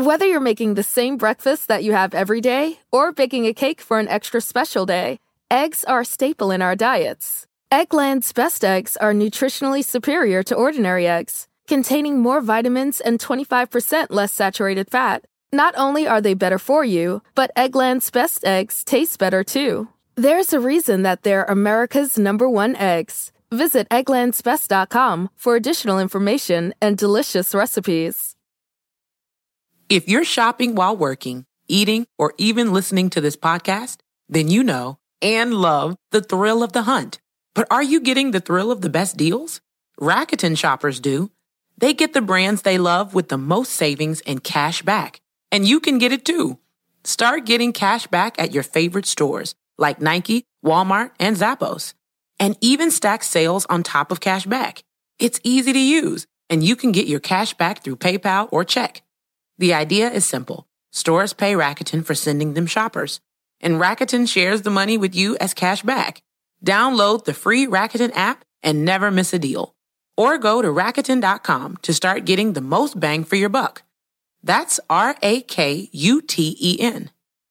Whether you're making the same breakfast that you have every day or baking a cake for an extra special day, eggs are a staple in our diets. Eggland's best eggs are nutritionally superior to ordinary eggs, containing more vitamins and 25% less saturated fat. Not only are they better for you, but Eggland's best eggs taste better too. There's a reason that they're America's #1 eggs. Visit egglandsbest.com for additional information and delicious recipes. If you're shopping while working, eating, or even listening to this podcast, then you know and love the thrill of the hunt. But are you getting the thrill of the best deals? Rakuten shoppers do. They get the brands they love with the most savings and cash back. And you can get it too. Start getting cash back at your favorite stores like Nike, Walmart, and Zappos. And even stack sales on top of cash back. It's easy to use, and you can get your cash back through PayPal or check. The idea is simple. Stores pay Rakuten for sending them shoppers, and Rakuten shares the money with you as cash back. Download the free Rakuten app and never miss a deal. Or go to Rakuten.com to start getting the most bang for your buck. That's Rakuten.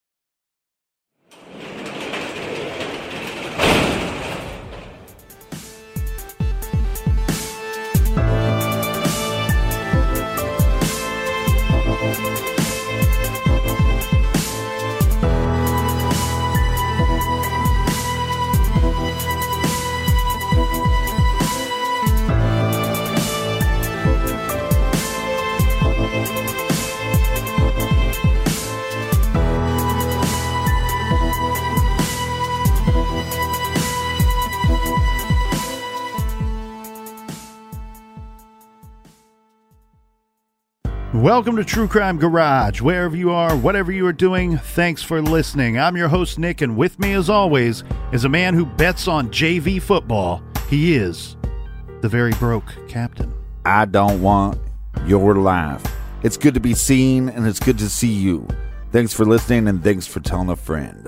Welcome to True Crime Garage. Wherever you are, whatever you are doing, thanks for listening. I'm your host, Nick, and with me, as always, is a man who bets on JV football. He is the very broke captain. I don't want your life. It's good to be seen, and it's good to see you. Thanks for listening, and thanks for telling a friend.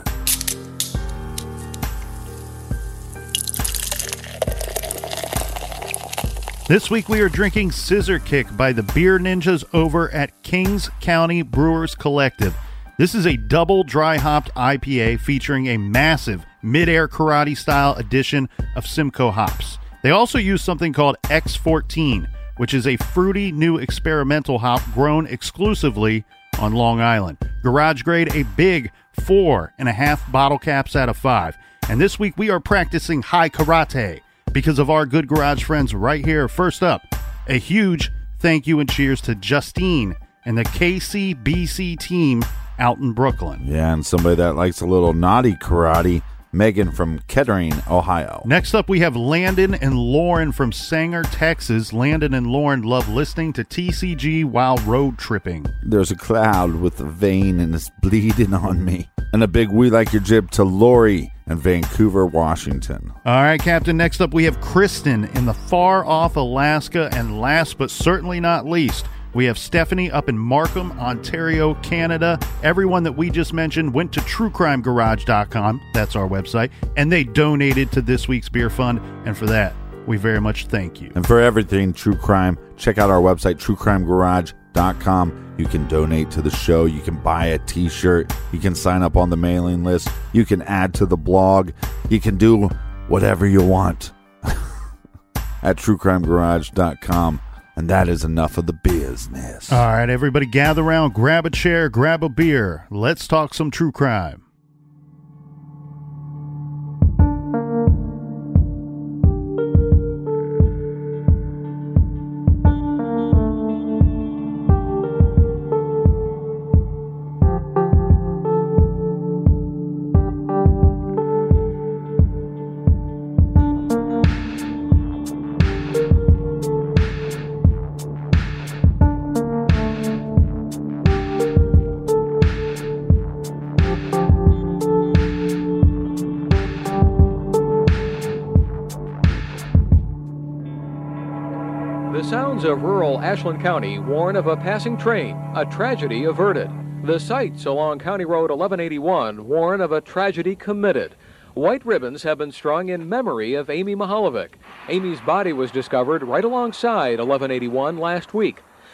This week we are drinking Scissor Kick by the Beer Ninjas over at Kings County Brewers Collective. This is a double dry hopped IPA featuring a massive mid-air karate style addition of Simcoe hops. They also use something called X14, which is a fruity new experimental hop grown exclusively on Long Island. Garage grade, a big 4.5 bottle caps out of 5. And this week we are practicing high karate because of our good garage friends right here. First up, a huge thank you and cheers to Justine and the KCBC team out in Brooklyn. Yeah, and somebody that likes a little naughty karate, Megan from Kettering, Ohio. Next up, we have Landon and Lauren from Sanger, Texas. Landon and Lauren love listening to TCG while road tripping. There's a cloud with a vein and it's bleeding on me. And a big we like your jib to Lori in Vancouver, Washington. All right, Captain. Next up, we have Kristen in the far off Alaska. And last but certainly not least, we have Stephanie up in Markham, Ontario, Canada. Everyone that we just mentioned went to truecrimegarage.com. That's our website. And they donated to this week's beer fund. And for that, we very much thank you. And for everything True Crime, check out our website, truecrimegarage.com. You can donate to the show. You can buy a t-shirt. You can sign up on the mailing list. You can add to the blog. You can do whatever you want at truecrimegarage.com. And that is enough of the business. All right, everybody gather around, grab a chair, grab a beer. Let's talk some true crime. Of rural Ashland County warn of a passing train, a tragedy averted. The sites along County Road 1181 warn of a tragedy committed. White ribbons have been strung in memory of Amy Mahalovic. Amy's body was discovered right alongside 1181 last week.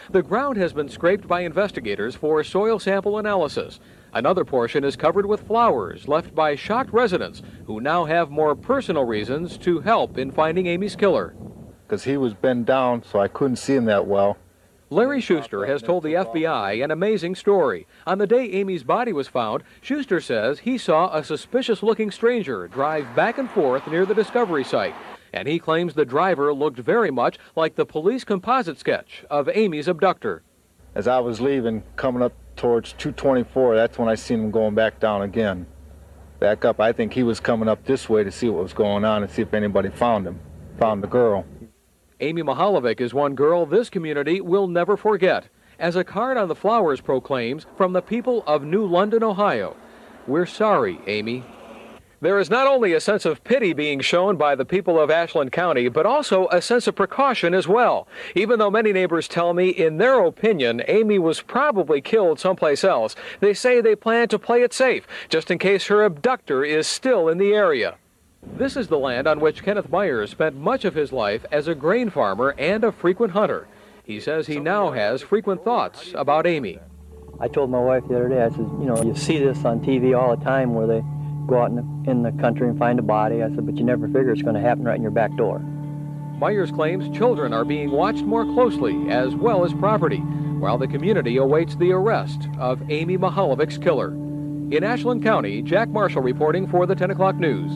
The ground has been scraped by investigators for soil sample analysis. Another portion is covered with flowers left by shocked residents who now have more personal reasons to help in finding Amy's killer. Because he was bent down, so I couldn't see him that well. Larry Schuster has told the FBI an amazing story. On the day Amy's body was found, Schuster says he saw a suspicious-looking stranger drive back and forth near the discovery site. And he claims the driver looked very much like the police composite sketch of Amy's abductor. As I was leaving, coming up towards 224, that's when I seen him going back down again. Back up, I think he was coming up this way to see what was going on and see if anybody found him, found the girl. Amy Mahalovic is one girl this community will never forget. As a card on the flowers proclaims, from the people of New London, Ohio, "We're sorry, Amy." There is not only a sense of pity being shown by the people of Ashland County, but also a sense of precaution as well. Even though many neighbors tell me, in their opinion, Amy was probably killed someplace else, they say they plan to play it safe, just in case her abductor is still in the area. This is the land on which Kenneth Myers spent much of his life as a grain farmer and a frequent hunter. He says he now has frequent thoughts about Amy. I told my wife the other day, I said, you see this on TV all the time where they go out in the country and find a body. I said, but you never figure it's going to happen right in your back door. Myers claims children are being watched more closely, as well as property, while the community awaits the arrest of Amy Mahalovic's killer. In Ashland County, Jack Marshall reporting for the 10 o'clock news.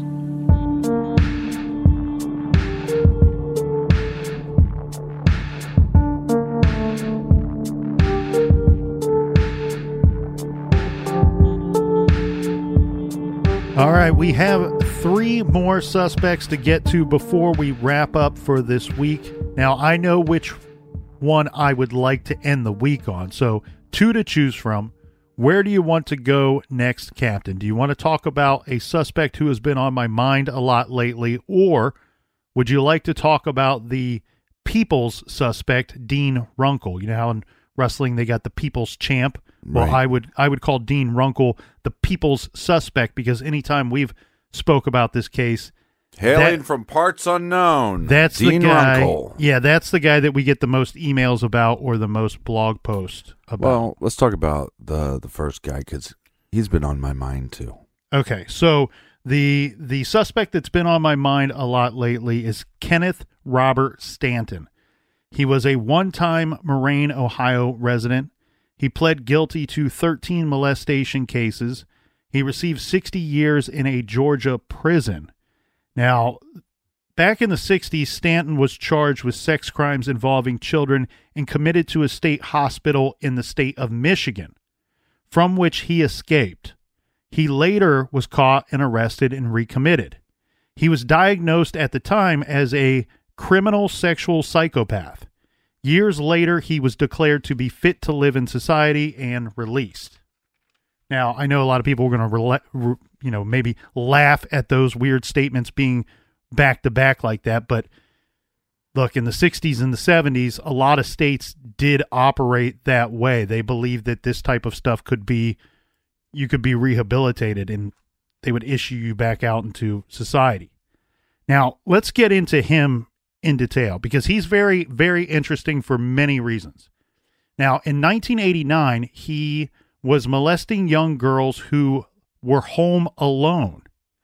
All right, we have 3 more suspects to get to before we wrap up for this week. Now, I know which one I would like to end the week on, so 2 to choose from. Where do you want to go next, Captain? Do you want to talk about a suspect who has been on my mind a lot lately, or would you like to talk about the people's suspect, Dean Runkle? You know how in wrestling they got the people's champ? Well, right. I would call Dean Runkle the people's suspect, because anytime we've spoke about this case, hailing from parts unknown, that's Dean the guy. Runkle. Yeah, that's the guy that we get the most emails about or the most blog posts about. Well, let's talk about the first guy, because he's been on my mind too. Okay, so the suspect that's been on my mind a lot lately is Kenneth Robert Stanton. He was a one-time Moraine, Ohio resident. He pled guilty to 13 molestation cases. He received 60 years in a Georgia prison. Now, back in the 60s, Stanton was charged with sex crimes involving children and committed to a state hospital in the state of Michigan, from which he escaped. He later was caught and arrested and recommitted. He was diagnosed at the time as a criminal sexual psychopath. Years later, he was declared to be fit to live in society and released. Now, I know a lot of people are going to, maybe laugh at those weird statements being back to back like that. But look, in the 60s and the 70s, a lot of states did operate that way. They believed that this type of stuff you could be rehabilitated and they would issue you back out into society. Now, let's get into him in detail, because he's very, very interesting for many reasons. Now, in 1989, he was molesting young girls who were home alone.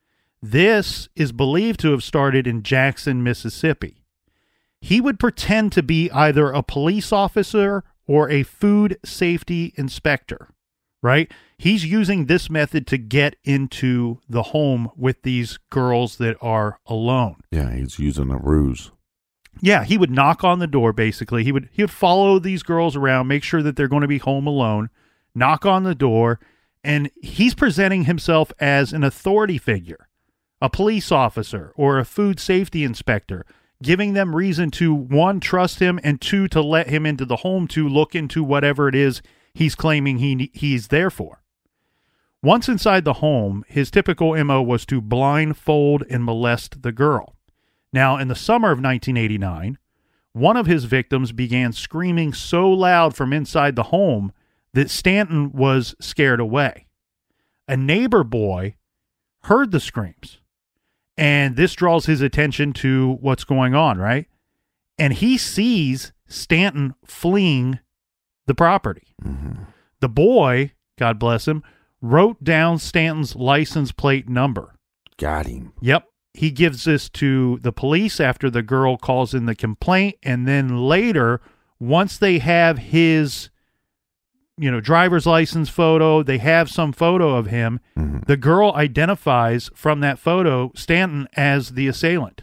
This is believed to have started in Jackson, Mississippi. He would pretend to be either a police officer or a food safety inspector, right? He's using this method to get into the home with these girls that are alone. Yeah, he's using a ruse. Yeah, he would knock on the door, basically. He would follow these girls around, make sure that they're going to be home alone, knock on the door, and he's presenting himself as an authority figure, a police officer or a food safety inspector, giving them reason to, 1, trust him, and 2, to let him into the home to look into whatever it is he's claiming he's there for. Once inside the home, his typical MO was to blindfold and molest the girl. Now, in the summer of 1989, one of his victims began screaming so loud from inside the home that Stanton was scared away. A neighbor boy heard the screams, and this draws his attention to what's going on, right? And he sees Stanton fleeing the property. The boy, God bless him, wrote down Stanton's license plate number. Got him. Yep. He gives this to the police after the girl calls in the complaint, and then later, once they have his driver's license photo, they have some photo of him, the girl identifies from that photo Stanton as the assailant.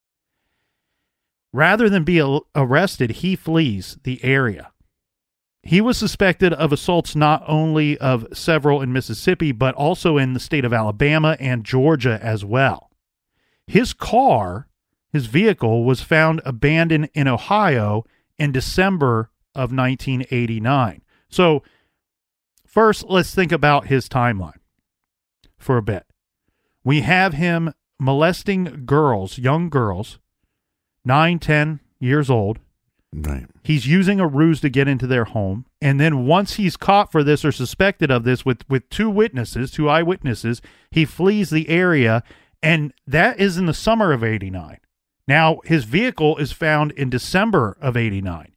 Rather than be arrested, he flees the area. He was suspected of assaults not only of several in Mississippi, but also in the state of Alabama and Georgia as well. His car, his vehicle, was found abandoned in Ohio in December of 1989. So first, let's think about his timeline for a bit. We have him molesting girls, young girls, 9, 10 years old. Right. He's using a ruse to get into their home. And then once he's caught for this or suspected of this with two eyewitnesses, he flees the area. And that is in the summer of 89. Now, his vehicle is found in December of 89.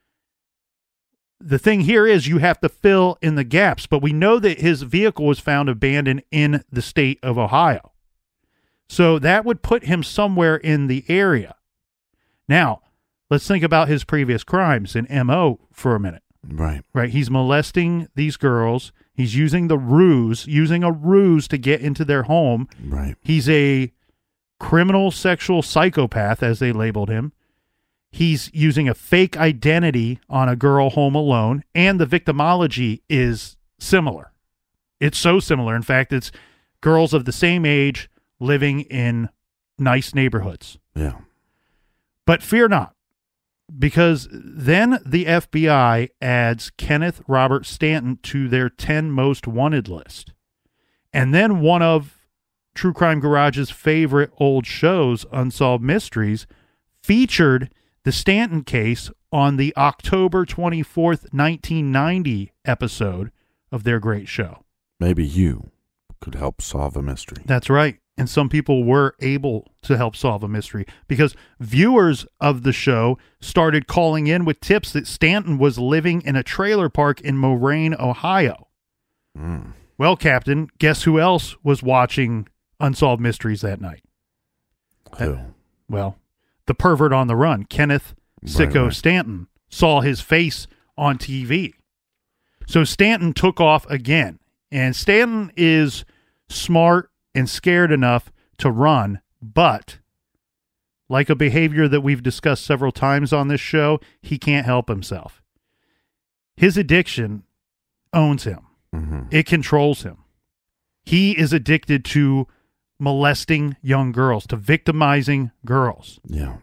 The thing here is you have to fill in the gaps, but we know that his vehicle was found abandoned in the state of Ohio. So that would put him somewhere in the area. Now, let's think about his previous crimes and MO for a minute. Right. He's molesting these girls. He's using a ruse to get into their home. Right. He's a criminal sexual psychopath, as they labeled him. He's using a fake identity on a girl home alone, and the victimology is similar. It's so similar. In fact, it's girls of the same age living in nice neighborhoods. Yeah. But fear not, because then the FBI adds Kenneth Robert Stanton to their 10 most wanted list. And then one of True Crime Garage's favorite old shows, Unsolved Mysteries, featured the Stanton case on the October 24th, 1990 episode of their great show. Maybe you could help solve a mystery. That's right. And some people were able to help solve a mystery because viewers of the show started calling in with tips that Stanton was living in a trailer park in Moraine, Ohio. Well, Captain, guess who else was watching Unsolved Mysteries that night? Who? Well, the pervert on the run, Kenneth Sicko Right. Stanton, saw his face on TV. So Stanton took off again. And Stanton is smart and scared enough to run, but like a behavior that we've discussed several times on this show, he can't help himself. His addiction owns him. It controls him. He is addicted to molesting young girls, to victimizing girls. Yeah.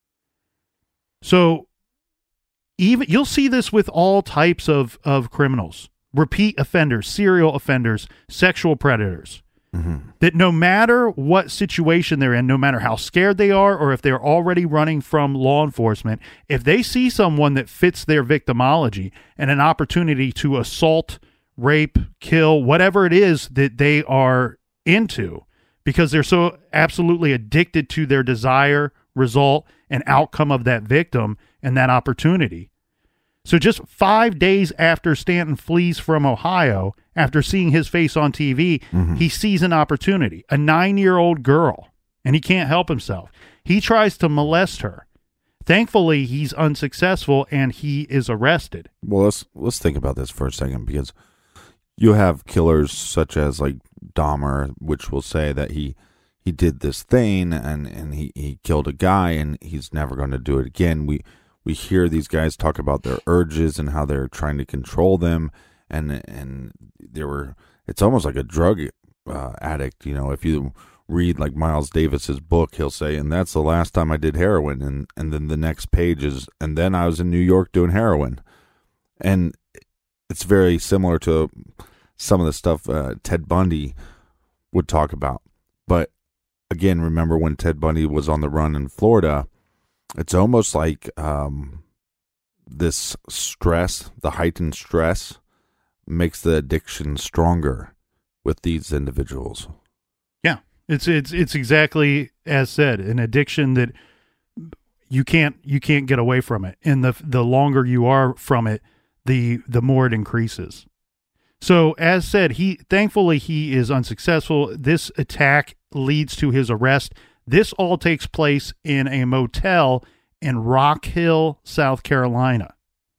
So even you'll see this with all types of criminals, repeat offenders, serial offenders, sexual predators. That no matter what situation they're in, no matter how scared they are or if they're already running from law enforcement, if they see someone that fits their victimology and an opportunity to assault, rape, kill, whatever it is that they are into, because they're so absolutely addicted to their desire, result, and outcome of that victim and that opportunity. So just 5 days after Stanton flees from Ohio, after seeing his face on TV, he sees an opportunity, a 9-year-old girl, and he can't help himself. He tries to molest her. Thankfully, he's unsuccessful, and he is arrested. Well, let's think about this for a second, because you have killers such as like Dahmer, which will say that he did this thing and he killed a guy and he's never going to do it again. We hear these guys talk about their urges and how they're trying to control them, and it's almost like a drug addict. You know, if you read like Miles Davis's book, he'll say, and that's the last time I did heroin, and then the next page is, and then I was in New York doing heroin. And it's very similar to some of the stuff Ted Bundy would talk about. But again, remember when Ted Bundy was on the run in Florida, it's almost like this stress, the heightened stress, makes the addiction stronger with these individuals. Yeah, it's exactly as said, an addiction that you can't get away from it, and the longer you are from it, the more it increases. So as said, thankfully he is unsuccessful. This attack leads to his arrest. This all takes place in a motel in Rock Hill, South Carolina.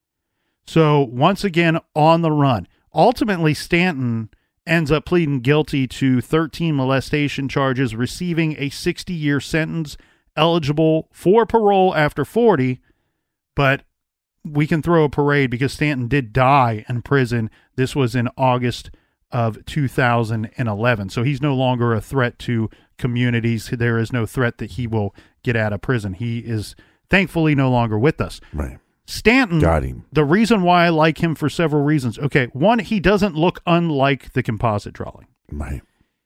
So once again, on the run. Ultimately, Stanton ends up pleading guilty to 13 molestation charges, receiving a 60-year sentence, eligible for parole after 40, but we can throw a parade because Stanton did die in prison. This was in August of 2011. So he's no longer a threat to communities. There is no threat that he will get out of prison. He is thankfully no longer with us. Right. Stanton, got him. The reason why I like him for several reasons. Okay, one, he doesn't look unlike the composite drawing. Right.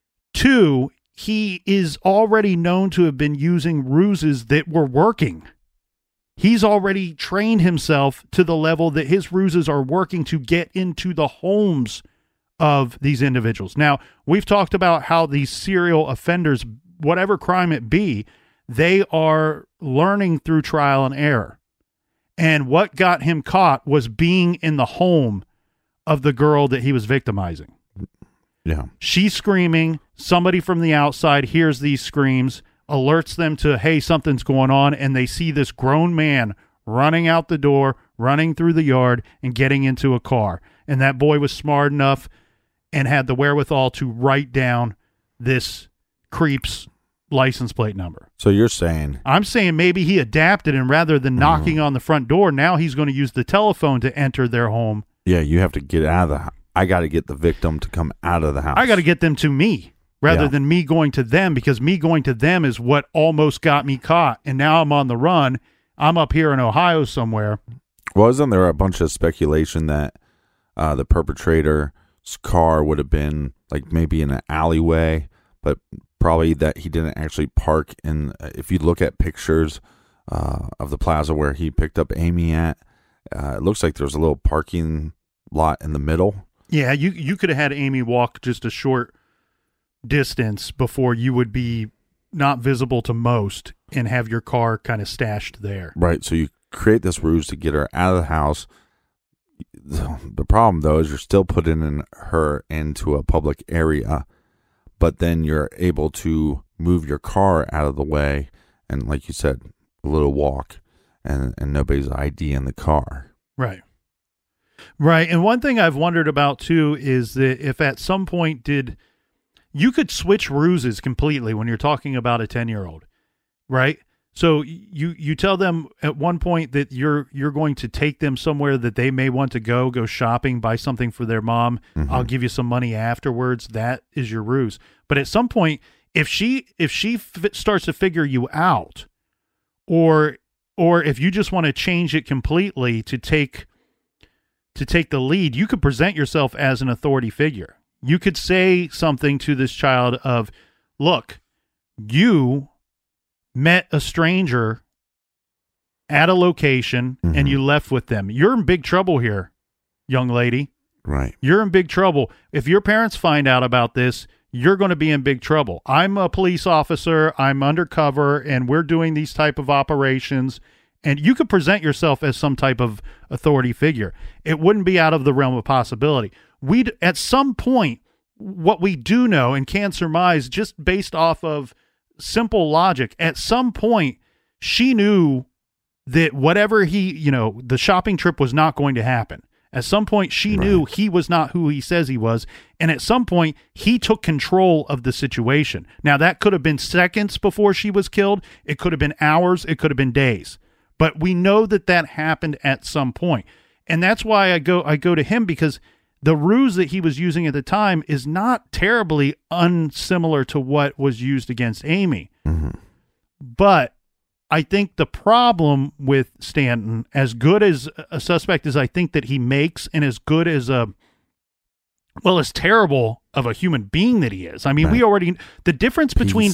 Two, he is already known to have been using ruses that were working. He's already trained himself to the level that his ruses are working to get into the homes of these individuals. Now, we've talked about how these serial offenders, whatever crime it be, they are learning through trial and error. And what got him caught was being in the home of the girl that he was victimizing. Yeah. She's screaming. Somebody from the outside hears these screams, alerts them to, hey, something's going on, and they see this grown man running out the door, running through the yard, and getting into a car. And that boy was smart enough and had the wherewithal to write down this creep's license plate number. So you're saying... I'm saying maybe he adapted, and rather than knocking on the front door, now he's going to use the telephone to enter their home. Yeah, you have to get out of the house. I got to get the victim to come out of the house. I got to get them to me rather than me going to them, because me going to them is what almost got me caught. And now I'm on the run. I'm up here in Ohio somewhere. Wasn't there a bunch of speculation that the perpetrator's car would have been like maybe in an alleyway, but probably that he didn't actually park in, if you look at pictures of the plaza where he picked up Amy at, it looks like there's a little parking lot in the middle. Yeah, you could have had Amy walk just a short distance before you would be not visible to most and have your car kind of stashed there. Right, so you create this ruse to get her out of the house. The problem, though, is you're still putting her into a public area, but then you're able to move your car out of the way, and like you said, a little walk, and nobody's ID in the car. Right. Right, and one thing I've wondered about, too, is that if at some point you could switch ruses completely when you're talking about a 10-year-old, right? So you tell them at one point that you're going to take them somewhere that they may want to go shopping, buy something for their mom. Mm-hmm. I'll give you some money afterwards. That is your ruse. But at some point, if she starts to figure you out, or if you just want to change it completely to take the lead, you could present yourself as an authority figure. You could say something to this child of, look, you met a stranger at a location and you left with them. You're in big trouble here, young lady. Right. You're in big trouble. If your parents find out about this, you're going to be in big trouble. I'm a police officer. I'm undercover, and we're doing these type of operations. And you could present yourself as some type of authority figure. It wouldn't be out of the realm of possibility. We'd, at some point, what we do know and can surmise just based off of simple logic, at some point, she knew that whatever the shopping trip was not going to happen. At some point, she knew he was not who he says he was. And at some point, he took control of the situation. Now, that could have been seconds before she was killed. It could have been hours. It could have been days. But we know that happened at some point. And that's why I go to him, because the ruse that he was using at the time is not terribly unsimilar to what was used against Amy. Mm-hmm. But I think the problem with Stanton, as good as a suspect as I think that he makes, and as good as as terrible of a human being that he is. I mean, the difference between...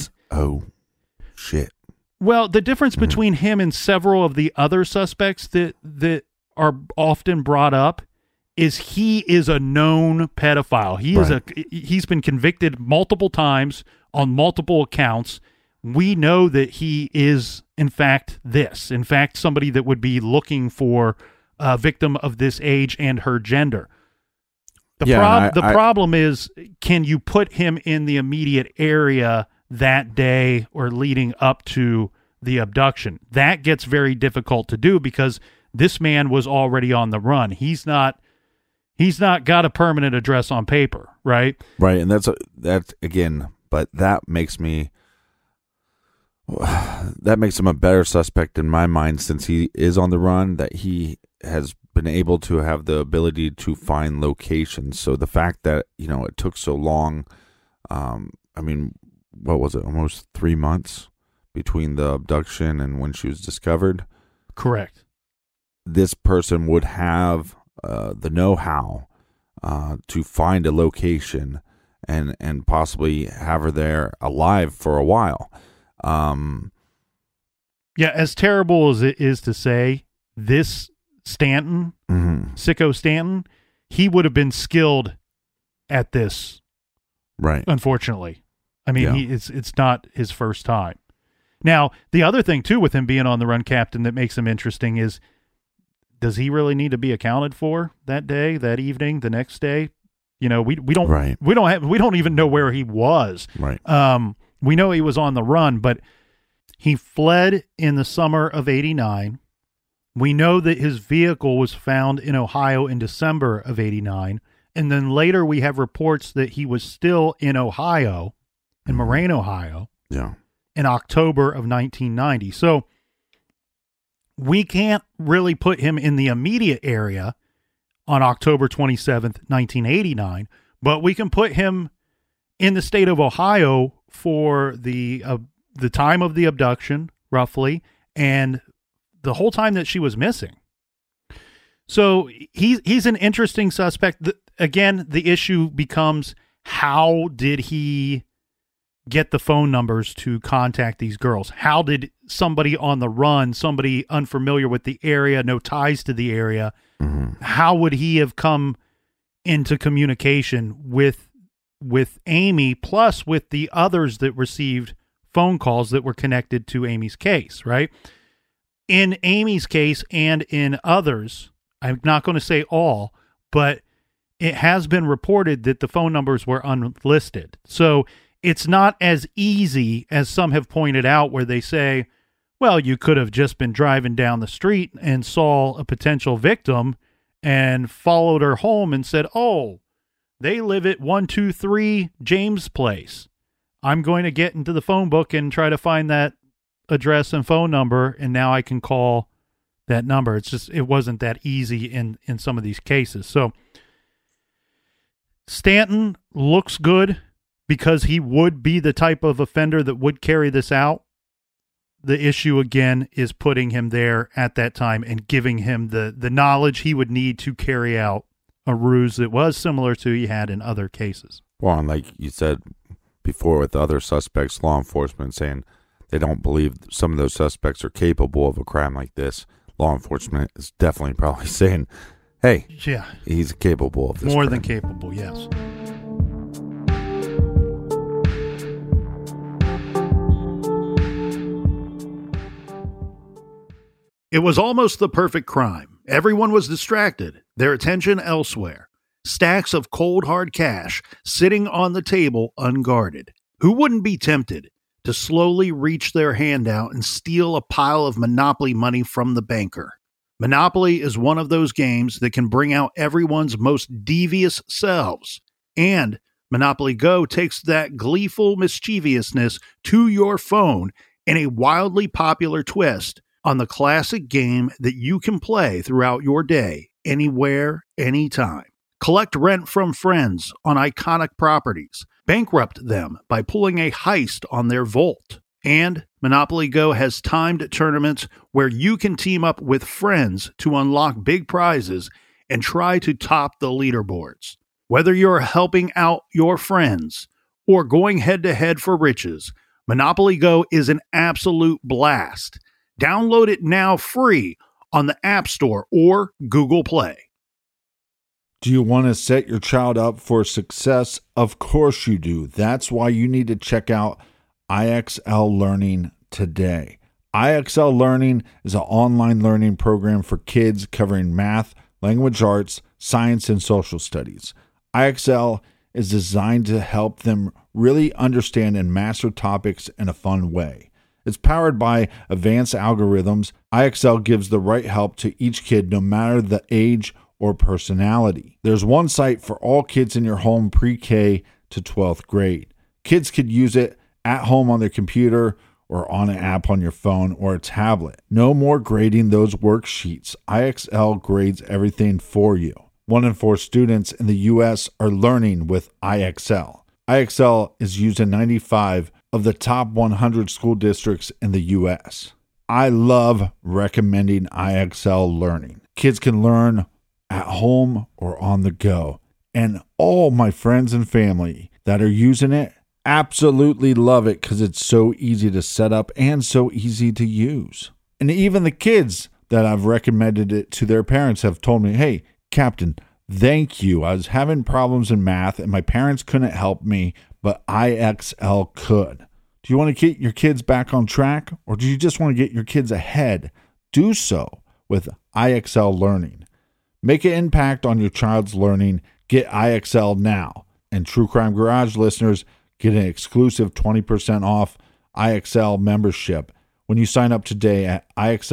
shit. Well, the difference between him and several of the other suspects that are often brought up is he is a known pedophile. He's been convicted multiple times on multiple accounts. We know that he is, in fact, somebody that would be looking for victim of this age and her gender. The Yeah, problem is, can you put him in the immediate area that day or leading up to the abduction? That gets very difficult to do because this man was already on the run. He's not got a permanent address on paper, right? Right, and that's again, but that makes him a better suspect in my mind, since he is on the run, that he has been able to have the ability to find locations. So the fact that, it took so long, what was it, almost 3 months between the abduction and when she was discovered? Correct. This person would have the know-how to find a location and possibly have her there alive for a while. Yeah, as terrible as it is to say, this Stanton, Sicko Stanton, he would have been skilled at this, right? Unfortunately. I mean, it's not his first time. Now, the other thing, too, with him being on the run, Captain, that makes him interesting is, does he really need to be accounted for that day, that evening, the next day? We don't even know where he was. Right. We know he was on the run, but he fled in the summer of '89. We know that his vehicle was found in Ohio in December of '89. And then later we have reports that he was still in Ohio, in Moraine, Ohio, in October of 1990. So we can't really put him in the immediate area on October 27th, 1989, but we can put him in the state of Ohio for the time of the abduction, roughly, and the whole time that she was missing. So he's an interesting suspect. Again, the issue becomes, how did he get the phone numbers to contact these girls? How did somebody on the run, somebody unfamiliar with the area, no ties to the area, how would he have come into communication with Amy, plus with the others that received phone calls that were connected to Amy's case, right? In Amy's case and in others, I'm not going to say all, but it has been reported that the phone numbers were unlisted. So it's not as easy as some have pointed out, where they say, well, you could have just been driving down the street and saw a potential victim and followed her home and said, oh, they live at 123 James Place. I'm going to get into the phone book and try to find that address and phone number, and now I can call that number. It wasn't that easy in some of these cases. So Stanton looks good because he would be the type of offender that would carry this out. The issue, again, is putting him there at that time and giving him the knowledge he would need to carry out a ruse that was similar to he had in other cases. Well, and like you said before with other suspects, law enforcement saying they don't believe some of those suspects are capable of a crime like this. Law enforcement is definitely probably saying, hey, he's capable of this more crime. than capable, yes. It was almost the perfect crime. Everyone was distracted, their attention elsewhere. Stacks of cold hard cash sitting on the table unguarded. Who wouldn't be tempted to slowly reach their hand out and steal a pile of Monopoly money from the banker? Monopoly is one of those games that can bring out everyone's most devious selves. And Monopoly Go takes that gleeful mischievousness to your phone in a wildly popular twist on the classic game that you can play throughout your day, anywhere, anytime. Collect rent from friends on iconic properties. Bankrupt them by pulling a heist on their vault. And Monopoly Go has timed tournaments where you can team up with friends to unlock big prizes and try to top the leaderboards. Whether you're helping out your friends or going head-to-head for riches, Monopoly Go is an absolute blast. Download it now free on the App Store or Google Play. Do you want to set your child up for success? Of course you do. That's why you need to check out IXL Learning today. IXL Learning is an online learning program for kids covering math, language arts, science, and social studies. IXL is designed to help them really understand and master topics in a fun way. It's powered by advanced algorithms. IXL gives the right help to each kid no matter the age or personality. There's one site for all kids in your home pre-K to 12th grade. Kids could use it at home on their computer or on an app on your phone or a tablet. No more grading those worksheets. IXL grades everything for you. 1 in 4 students in the U.S. are learning with IXL. IXL is used in 95 of the top 100 school districts in the U.S. I love recommending IXL Learning. Kids can learn at home or on the go. And all my friends and family that are using it absolutely love it because it's so easy to set up and so easy to use. And even the kids that I've recommended it to their parents have told me, hey, Captain, thank you. I was having problems in math and my parents couldn't help me, but IXL could. Do you want to get your kids back on track, or do you just want to get your kids ahead? Do so with IXL Learning. Make an impact on your child's learning. Get IXL now. And True Crime Garage listeners get an exclusive 20% off IXL membership when you sign up today at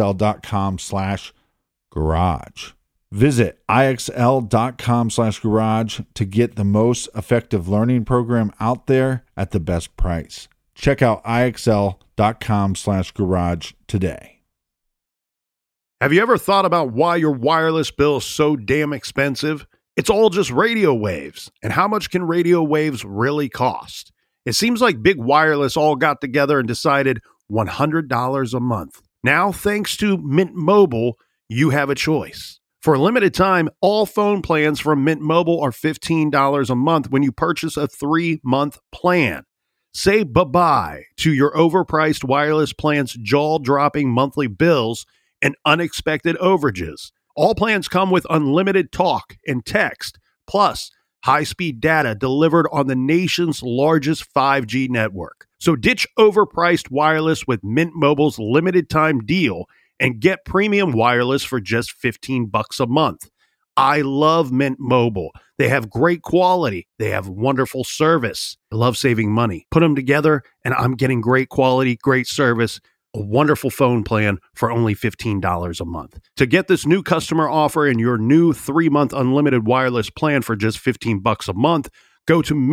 IXL.com/garage. Visit IXL.com/garage to get the most effective learning program out there at the best price. Check out IXL.com/garage today. Have you ever thought about why your wireless bill is so damn expensive? It's all just radio waves. And how much can radio waves really cost? It seems like Big Wireless all got together and decided $100 a month. Now, thanks to Mint Mobile, you have a choice. For a limited time, all phone plans from Mint Mobile are $15 a month when you purchase a 3-month plan. Say bye-bye to your overpriced wireless plan's jaw-dropping monthly bills and unexpected overages. All plans come with unlimited talk and text, plus high-speed data delivered on the nation's largest 5G network. So ditch overpriced wireless with Mint Mobile's limited-time deal and get premium wireless for just $15 a month. I love Mint Mobile. They have great quality. They have wonderful service. I love saving money. Put them together, and I'm getting great quality, great service, a wonderful phone plan for only $15 a month. To get this new customer offer and your new 3-month unlimited wireless plan for just $15 a month, go to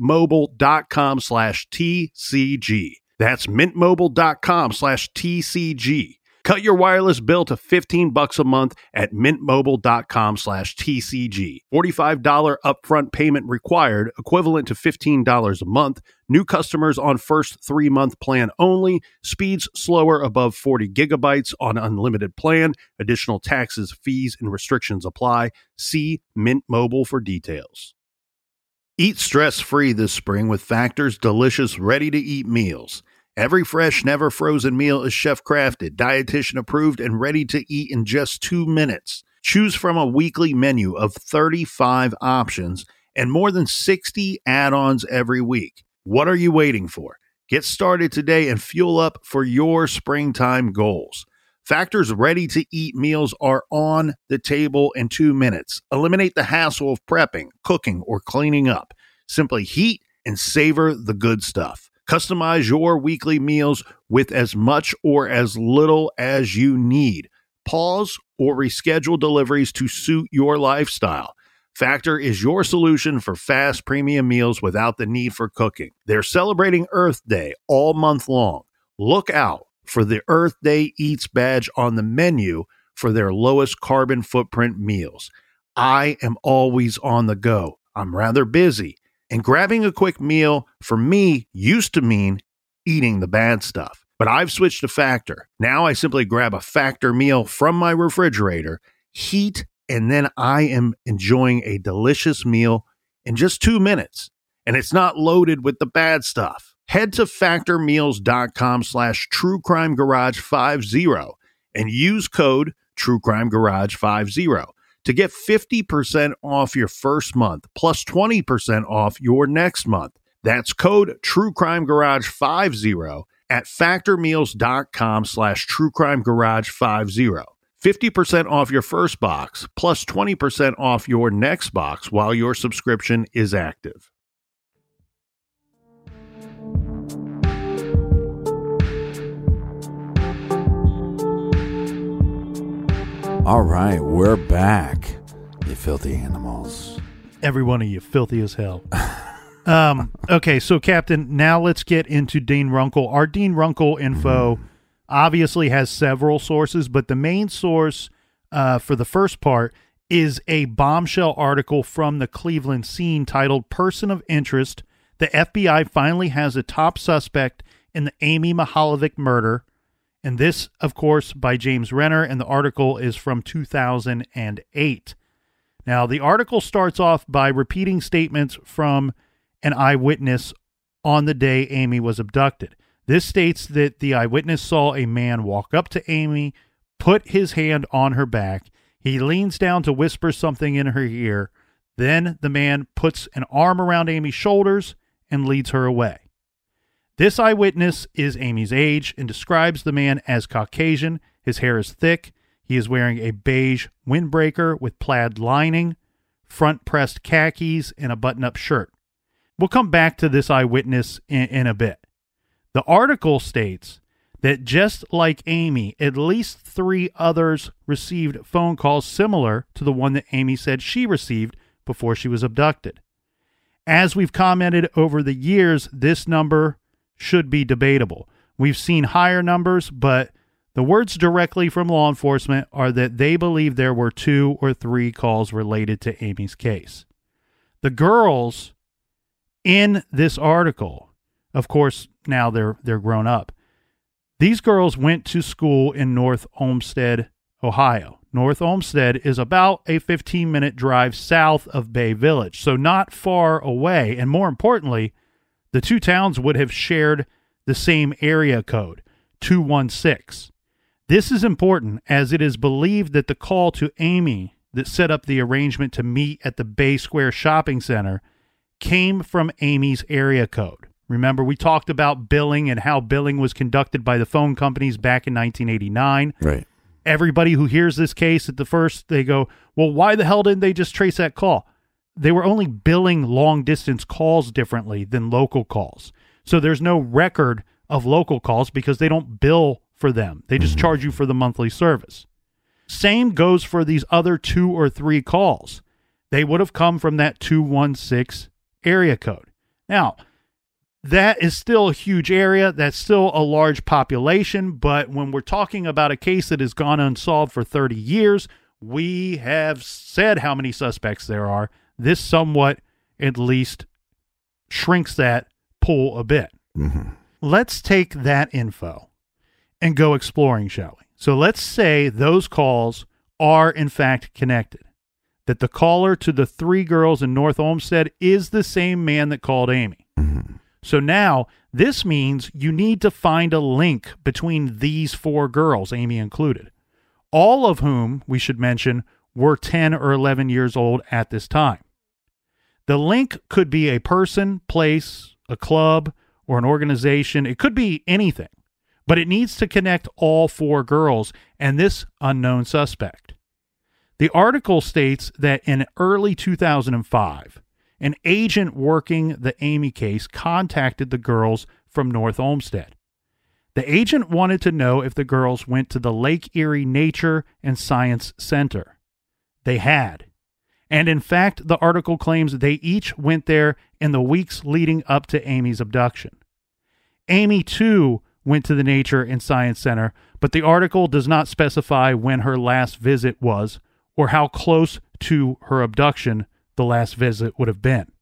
mintmobile.com/TCG. That's mintmobile.com/TCG. Cut your wireless bill to $15 a month at mintmobile.com/TCG. $45 upfront payment required, equivalent to $15 a month. New customers on first 3-month plan only. Speeds slower above 40 gigabytes on unlimited plan. Additional taxes, fees, and restrictions apply. See Mint Mobile for details. Eat stress-free this spring with Factor's delicious, ready-to-eat meals. Every fresh, never frozen meal is chef-crafted, dietitian approved, and ready to eat in just 2 minutes. Choose from a weekly menu of 35 options and more than 60 add-ons every week. What are you waiting for? Get started today and fuel up for your springtime goals. Factor's ready-to-eat meals are on the table in 2 minutes. Eliminate the hassle of prepping, cooking, or cleaning up. Simply heat and savor the good stuff. Customize your weekly meals with as much or as little as you need. Pause or reschedule deliveries to suit your lifestyle. Factor is your solution for fast premium meals without the need for cooking. They're celebrating Earth Day all month long. Look out for the Earth Day Eats badge on the menu for their lowest carbon footprint meals. I am always on the go. I'm rather busy. And grabbing a quick meal, for me, used to mean eating the bad stuff. But I've switched to Factor. Now I simply grab a Factor meal from my refrigerator, heat, and then I am enjoying a delicious meal in just 2 minutes. And it's not loaded with the bad stuff. Head to factormeals.com/TrueCrimeGarage50 and use code TrueCrimeGarage50. to get 50% off your first month, plus 20% off your next month. That's code TrueCrimeGarage50 at factormeals.com/truecrimegarage50. 50% off your first box, plus 20% off your next box while your subscription is active. All right, we're back, you filthy animals. Every one of you, filthy as hell. Okay, so Captain, now let's get into Dean Runkle. Our Dean Runkle info obviously has several sources, but the main source for the first part is a bombshell article from the Cleveland Scene titled "Person of Interest. The FBI finally has a top suspect in the Amy Mihaljevic murder." And this, of course, by James Renner, and the article is from 2008. Now, the article starts off by repeating statements from an eyewitness on the day Amy was abducted. This states that the eyewitness saw a man walk up to Amy, put his hand on her back. He leans down to whisper something in her ear. Then the man puts an arm around Amy's shoulders and leads her away. This eyewitness is Amy's age and describes the man as Caucasian. His hair is thick. He is wearing a beige windbreaker with plaid lining, front-pressed khakis, and a button-up shirt. We'll come back to this eyewitness in a bit. The article states that just like Amy, at least 3 others received phone calls similar to the one that Amy said she received before she was abducted. As we've commented over the years, this number should be debatable. We've seen higher numbers, but the words directly from law enforcement are that they believe there were 2 or 3 calls related to Amy's case. The girls in this article, of course, now they're grown up. These girls went to school in North Olmsted, Ohio. North Olmsted is about a 15-minute drive south of Bay Village, so not far away. And more importantly, the 2 towns would have shared the same area code, 216. This is important as it is believed that the call to Amy that set up the arrangement to meet at the Bay Square Shopping Center came from Amy's area code. Remember, we talked about billing and how billing was conducted by the phone companies back in 1989. Right. Everybody who hears this case at the first, they go, well, why the hell didn't they just trace that call? They were only billing long-distance calls differently than local calls. So there's no record of local calls because they don't bill for them. They just charge you for the monthly service. Same goes for these other 2 or 3 calls. They would have come from that 216 area code. Now, that is still a huge area. That's still a large population. But when we're talking about a case that has gone unsolved for 30 years, we have said how many suspects there are. This somewhat, at least, shrinks that pool a bit. Mm-hmm. Let's take that info and go exploring, shall we? So let's say those calls are, in fact, connected. That the caller to the 3 girls in North Olmsted is the same man that called Amy. Mm-hmm. So now, this means you need to find a link between these 4 girls, Amy included, all of whom, we should mention, were 10 or 11 years old at this time. The link could be a person, place, a club, or an organization. It could be anything, but it needs to connect all 4 girls and this unknown suspect. The article states that in early 2005, an agent working the Amy case contacted the girls from North Olmsted. The agent wanted to know if the girls went to the Lake Erie Nature and Science Center. They had. And in fact, the article claims they each went there in the weeks leading up to Amy's abduction. Amy, too, went to the Nature and Science Center, but the article does not specify when her last visit was or how close to her abduction the last visit would have been.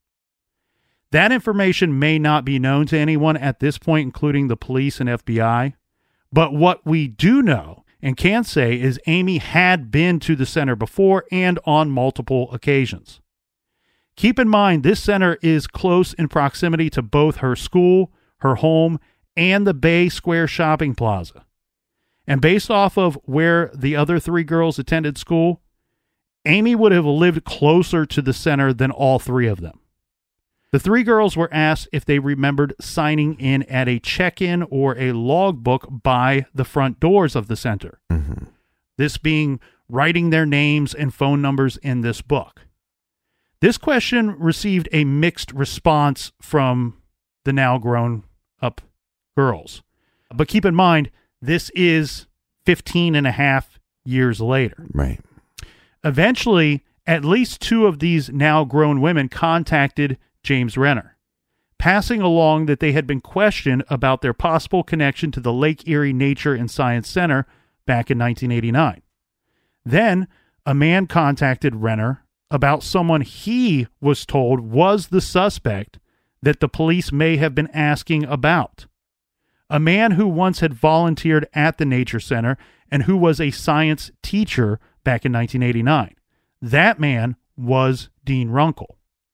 That information may not be known to anyone at this point, including the police and FBI, but what we do know and can say is Amy had been to the center before and on multiple occasions. Keep in mind, this center is close in proximity to both her school, her home, and the Bay Square Shopping Plaza. And based off of where the other 3 girls attended school, Amy would have lived closer to the center than all 3 of them. The three girls were asked if they remembered signing in at a check-in or a logbook by the front doors of the center. Mm-hmm. This being writing their names and phone numbers in this book. This question received a mixed response from the now grown up girls. But keep in mind, this is 15 and a half years later. Right. Eventually, at least two of these now grown women contacted James Renner, passing along that they had been questioned about their possible connection to the Lake Erie Nature and Science Center back in 1989. Then, a man contacted Renner about someone he was told was the suspect that the police may have been asking about. A man who once had volunteered at the Nature Center and who was a science teacher back in 1989. That man was Dean Runkle.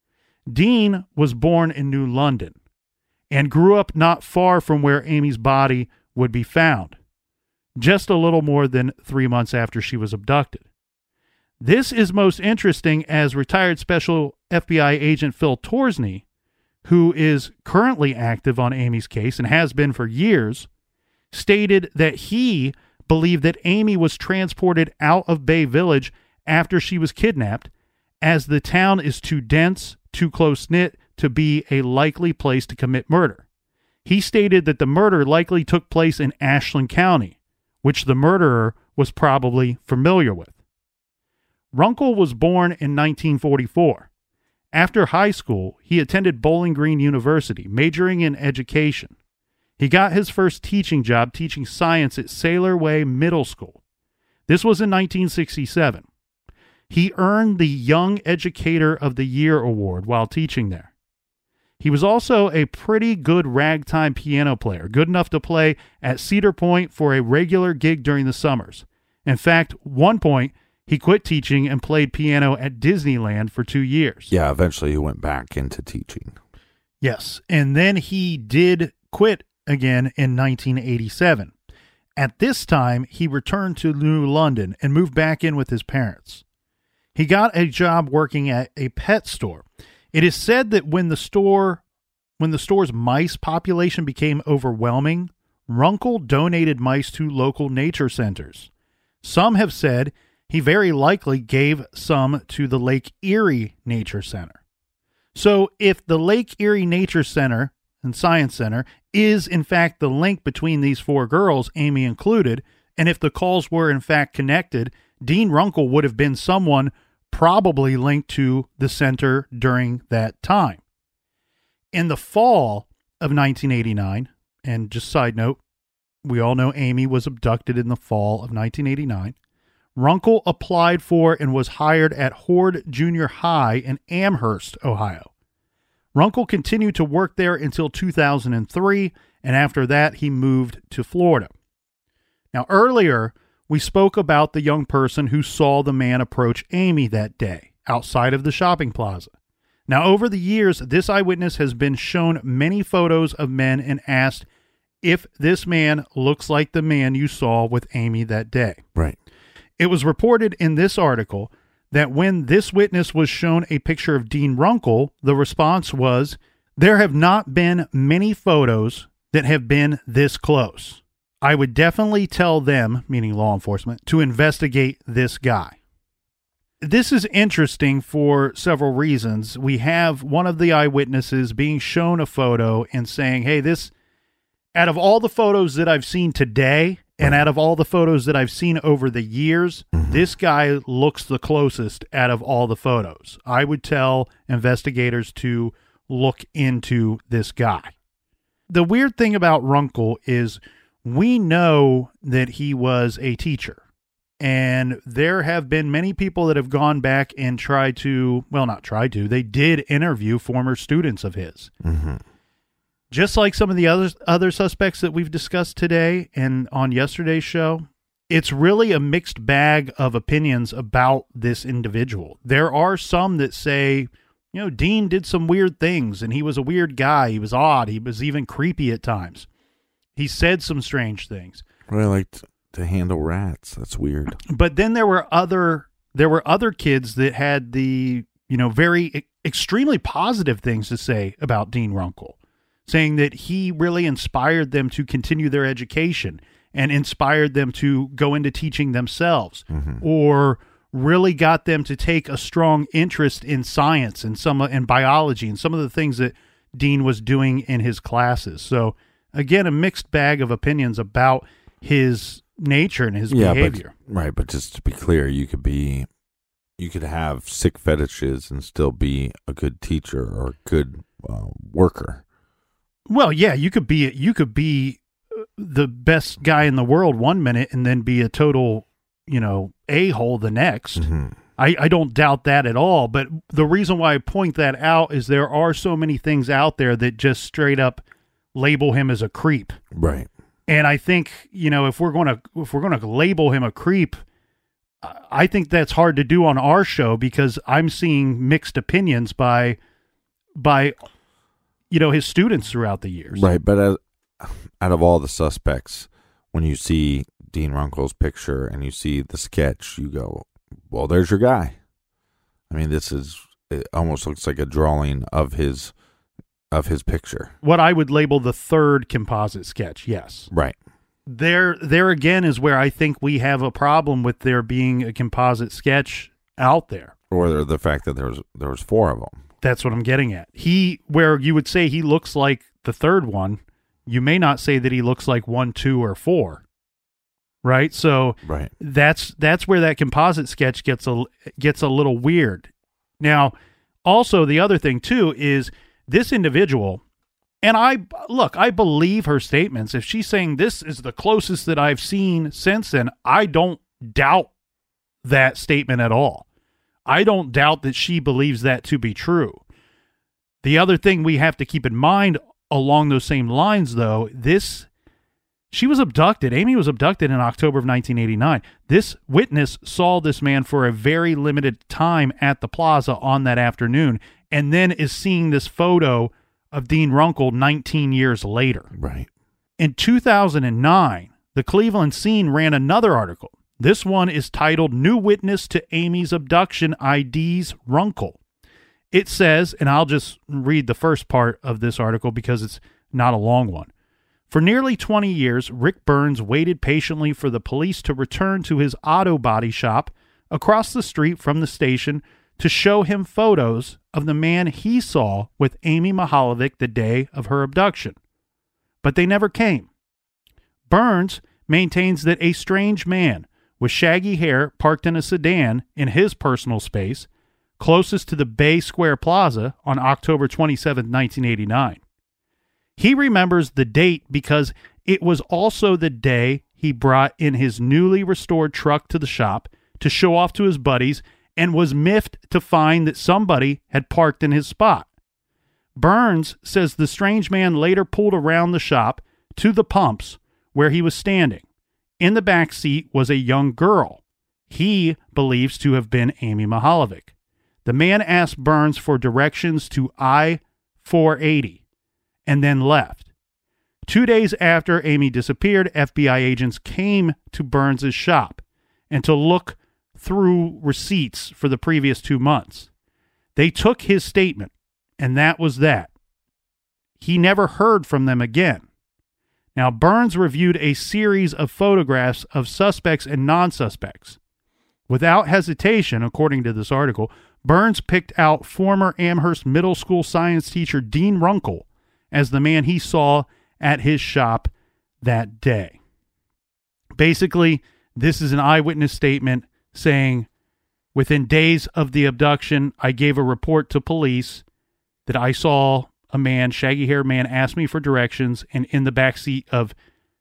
Dean was born in New London and grew up not far from where Amy's body would be found, just a little more than 3 months after she was abducted. This is most interesting as retired Special FBI agent Phil Torsney, who is currently active on Amy's case and has been for years, stated that he believed that Amy was transported out of Bay Village after she was kidnapped, as the town is too dense, too close-knit to be a likely place to commit murder. He stated that the murder likely took place in Ashland County, which the murderer was probably familiar with. Runkle was born in 1944. After high school, he attended Bowling Green University, majoring in education. He got his first teaching job teaching science at Sailor Way Middle School. This was in 1967. He earned the Young Educator of the Year award while teaching there. He was also a pretty good ragtime piano player, good enough to play at Cedar Point for a regular gig during the summers. In fact, one point, he quit teaching and played piano at Disneyland for 2 years. Yeah, eventually he went back into teaching. Yes, and then he did quit again in 1987. At this time, he returned to New London and moved back in with his parents. He got a job working at a pet store. It is said that when the store's mice population became overwhelming, Runkle donated mice to local nature centers. Some have said he very likely gave some to the Lake Erie Nature Center. So if the Lake Erie Nature Center and Science Center is in fact the link between these four girls, Amy included, and if the calls were in fact connected, Dean Runkle would have been someone probably linked to the center during that time. In the fall of 1989, and just side note, we all know Amy was abducted in the fall of 1989, Runkle applied for and was hired at Horde Junior High in Amherst, Ohio. Runkle continued to work there until 2003, and after that he moved to Florida. Now earlier, we spoke about the young person who saw the man approach Amy that day outside of the shopping plaza. Now over the years, this eyewitness has been shown many photos of men and asked if this man looks like the man you saw with Amy that day. Right. It was reported in this article that when this witness was shown a picture of Dean Runkle, the response was, "There have not been many photos that have been this close. I would definitely tell them," meaning law enforcement, "to investigate this guy." This is interesting for several reasons. We have one of the eyewitnesses being shown a photo and saying, hey, this, out of all the photos that I've seen today, and out of all the photos that I've seen over the years, this guy looks the closest out of all the photos. I would tell investigators to look into this guy. The weird thing about Runkle is we know that he was a teacher. And there have been many people that have gone back and they did interview former students of his. Mm-hmm. Just like some of the other suspects that we've discussed today and on yesterday's show, it's really a mixed bag of opinions about this individual. There are some that say, Dean did some weird things and he was a weird guy. He was odd. He was even creepy at times. He said some strange things. Really liked to handle rats. That's weird. But then there were other kids that had the very extremely positive things to say about Dean Runkle, saying that he really inspired them to continue their education and inspired them to go into teaching themselves, or really got them to take a strong interest in science and biology and some of the things that Dean was doing in his classes. So again, a mixed bag of opinions about his nature and his behavior. But just to be clear, you could have sick fetishes and still be a good teacher or a good worker. Well, yeah, you could be the best guy in the world one minute and then be a total, a-hole the next. I don't doubt that at all. But the reason why I point that out is there are so many things out there that just straight up label him as a creep. Right. And I think, if we're going to label him a creep, I think that's hard to do on our show because I'm seeing mixed opinions by his students throughout the years. Right, but out of all the suspects, when you see Dean Runkle's picture and you see the sketch, you go, well, there's your guy. I mean, it almost looks like a drawing of his picture. What I would label the third composite sketch, yes. Right. There again is where I think we have a problem with there being a composite sketch out there. Or the fact that there was 4 of them. That's what I'm getting at. Where you would say he looks like the third one, you may not say that he looks like 1, 2, or 4. Right? So right. That's where that composite sketch gets a little weird. Now, also the other thing too is this individual, and I believe her statements. If she's saying this is the closest that I've seen since then, I don't doubt that statement at all. I don't doubt that she believes that to be true. The other thing we have to keep in mind along those same lines, though, she was abducted. Amy was abducted in October of 1989. This witness saw this man for a very limited time at the plaza on that afternoon, and then is seeing this photo of Dean Runkle 19 years later. Right. In 2009, the Cleveland Scene ran another article. This one is titled "New Witness to Amy's Abduction IDs Runkle." It says, and I'll just read the first part of this article because it's not a long one. For nearly 20 years, Rick Burns waited patiently for the police to return to his auto body shop across the street from the station to show him photos of the man he saw with Amy Mihaljevic the day of her abduction. But they never came. Burns maintains that a strange man with shaggy hair parked in a sedan in his personal space closest to the Bay Square Plaza on October 27, 1989. He remembers the date because it was also the day he brought in his newly restored truck to the shop to show off to his buddies and was miffed to find that somebody had parked in his spot. Burns says the strange man later pulled around the shop to the pumps where he was standing. In the back seat was a young girl. He believes to have been Amy Mihaljevic. The man asked Burns for directions to I-480 and then left. 2 days after Amy disappeared, FBI agents came to Burns' shop and to look through receipts for the previous 2 months. They took his statement, and that was that. He never heard from them again. Now, Burns reviewed a series of photographs of suspects and non-suspects. Without hesitation, according to this article, Burns picked out former Amherst Middle School science teacher Dean Runkle as the man he saw at his shop that day. Basically, this is an eyewitness statement saying, within days of the abduction, I gave a report to police that I saw a man, shaggy-haired man, ask me for directions, and in the backseat of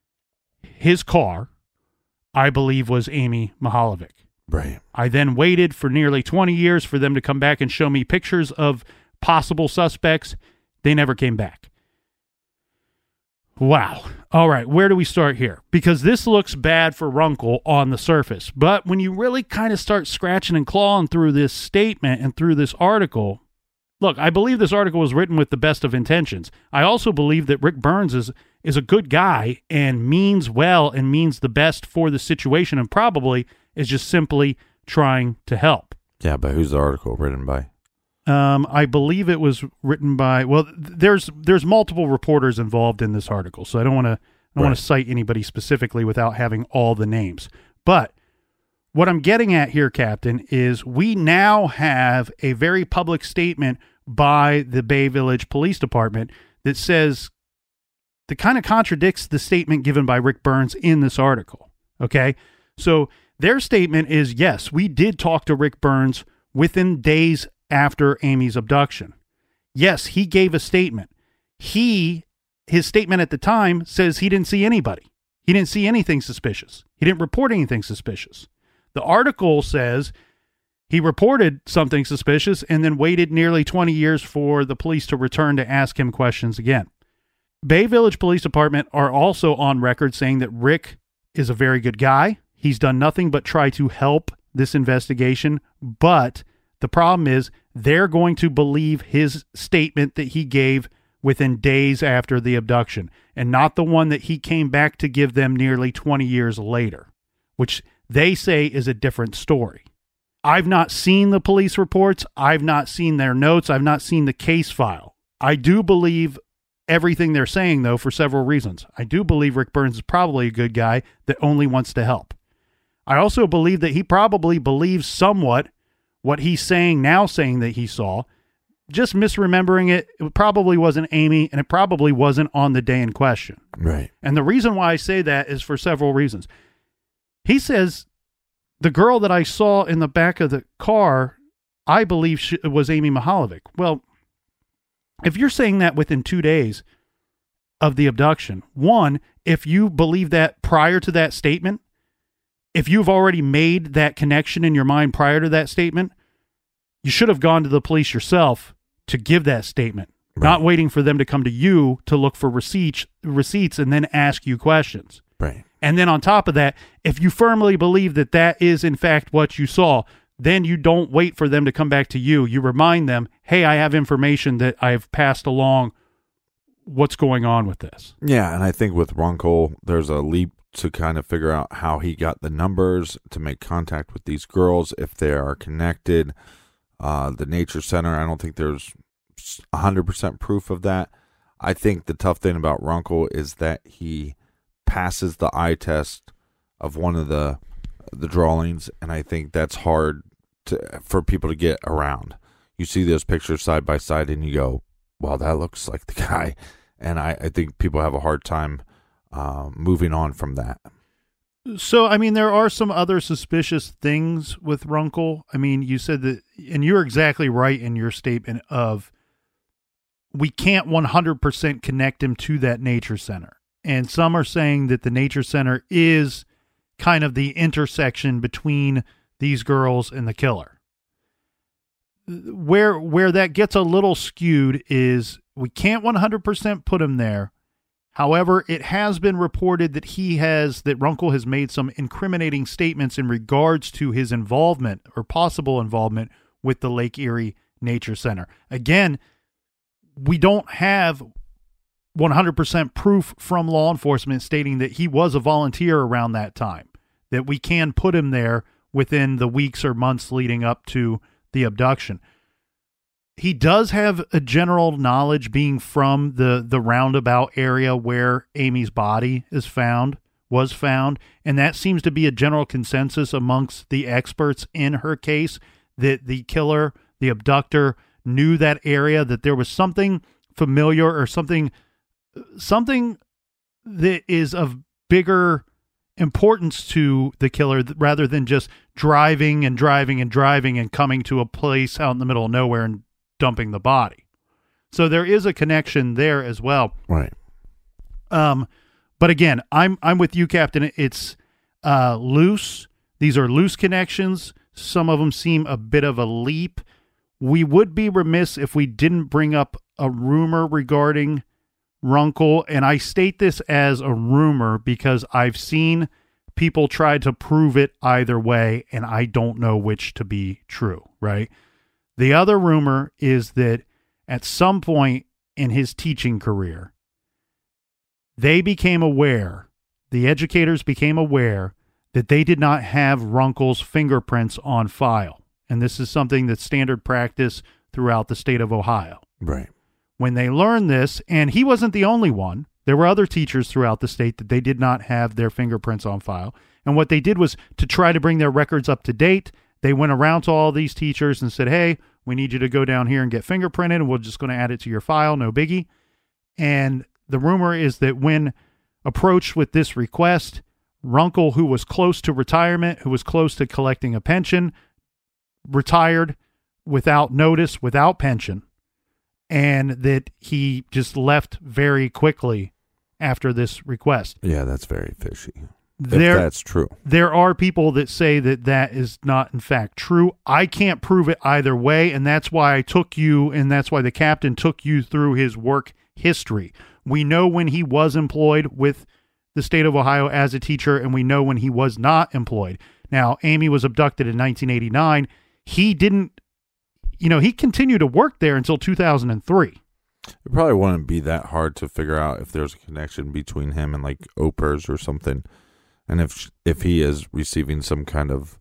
his car, I believe was Amy Mihaljevic. Right. I then waited for nearly 20 years for them to come back and show me pictures of possible suspects. They never came back. Wow. All right, where do we start here? Because this looks bad for Runkle on the surface, but when you really kind of start scratching and clawing through this statement and through this article, look, I believe this article was written with the best of intentions. I also believe that Rick Burns is a good guy and means well and means the best for the situation and probably is just simply trying to help. Yeah, but who's the article written by? I believe it was written by, well, there's multiple reporters involved in this article, so I don't want to cite anybody specifically without having all the names. But what I'm getting at here, Captain, is we now have a very public statement by the Bay Village Police Department that says, that kind of contradicts the statement given by Rick Burns in this article. Okay? So their statement is, yes, we did talk to Rick Burns within days after Amy's abduction. Yes, he gave a statement. His statement at the time says he didn't see anybody. He didn't see anything suspicious. He didn't report anything suspicious. The article says he reported something suspicious and then waited nearly 20 years for the police to return to ask him questions again. Bay Village Police Department are also on record saying that Rick is a very good guy. He's done nothing but try to help this investigation, but the problem is they're going to believe his statement that he gave within days after the abduction, and not the one that he came back to give them nearly 20 years later, which they say is a different story. I've not seen the police reports. I've not seen their notes. I've not seen the case file. I do believe everything they're saying, though, for several reasons. I do believe Rick Burns is probably a good guy that only wants to help. I also believe that he probably believes somewhat what he's saying now, saying that he saw, just misremembering it. It probably wasn't Amy, and it probably wasn't on the day in question. Right. And the reason why I say that is for several reasons. He says, the girl that I saw in the back of the car, I believe was Amy Mihaljevic. Well, if you're saying that within 2 days of the abduction, one, if you believe that prior to that statement, if you've already made that connection in your mind prior to that statement, you should have gone to the police yourself to give that statement, not waiting for them to come to you to look for receipts and then ask you questions. Right. And then on top of that, if you firmly believe that that is in fact what you saw, then you don't wait for them to come back to you. You remind them, hey, I have information that I've passed along. What's going on with this? Yeah, and I think with Runkle, there's a leap to kind of figure out how he got the numbers to make contact with these girls, if they are connected. The Nature Center, I don't think there's 100% proof of that. I think the tough thing about Runkle is that he passes the eye test of one of the drawings, and I think that's hard for people to get around. You see those pictures side by side, and you go, well, that looks like the guy. And I think people have a hard time moving on from that. So, I mean, there are some other suspicious things with Runkle. I mean, you said that, and you're exactly right in your statement of we can't 100% connect him to that Nature Center. And some are saying that the Nature Center is kind of the intersection between these girls and the killer. Where that gets a little skewed is we can't 100% put him there. However, it has been reported that Runkle has made some incriminating statements in regards to his involvement or possible involvement with the Lake Erie Nature Center. Again, we don't have 100% proof from law enforcement stating that he was a volunteer around that time, that we can put him there within the weeks or months leading up to the abduction. He does have a general knowledge being from the roundabout area where Amy's body was found, and that seems to be a general consensus amongst the experts in her case, that the killer, the abductor, knew that area, that there was something familiar or something that is of bigger importance to the killer rather than just driving and coming to a place out in the middle of nowhere and dumping the body. So there is a connection there as well. Right. But again, I'm with you, Captain. It's loose. These are loose connections. Some of them seem a bit of a leap. We would be remiss if we didn't bring up a rumor regarding Runkle, and I state this as a rumor because I've seen people try to prove it either way, and I don't know which to be true, right? The other rumor is that at some point in his teaching career, the educators became aware that they did not have Runkle's fingerprints on file. And this is something that's standard practice throughout the state of Ohio. Right. When they learned this, and he wasn't the only one, there were other teachers throughout the state that they did not have their fingerprints on file. And what they did was to try to bring their records up to date. They went around to all these teachers and said, hey, we need you to go down here and get fingerprinted, and we're just going to add it to your file, no biggie. And the rumor is that when approached with this request, Runkle, who was close to retirement, who was close to collecting a pension, retired without notice, without pension, and that he just left very quickly after this request. Yeah, that's very fishy. If that's true. There are people that say that that is not, in fact, true. I can't prove it either way, and that's why I took you, and that's why the captain took you through his work history. We know when he was employed with the state of Ohio as a teacher, and we know when he was not employed. Now, Amy was abducted in 1989. He didn't, he continued to work there until 2003. It probably wouldn't be that hard to figure out if there's a connection between him and like OPERS or something. And if he is receiving some kind of,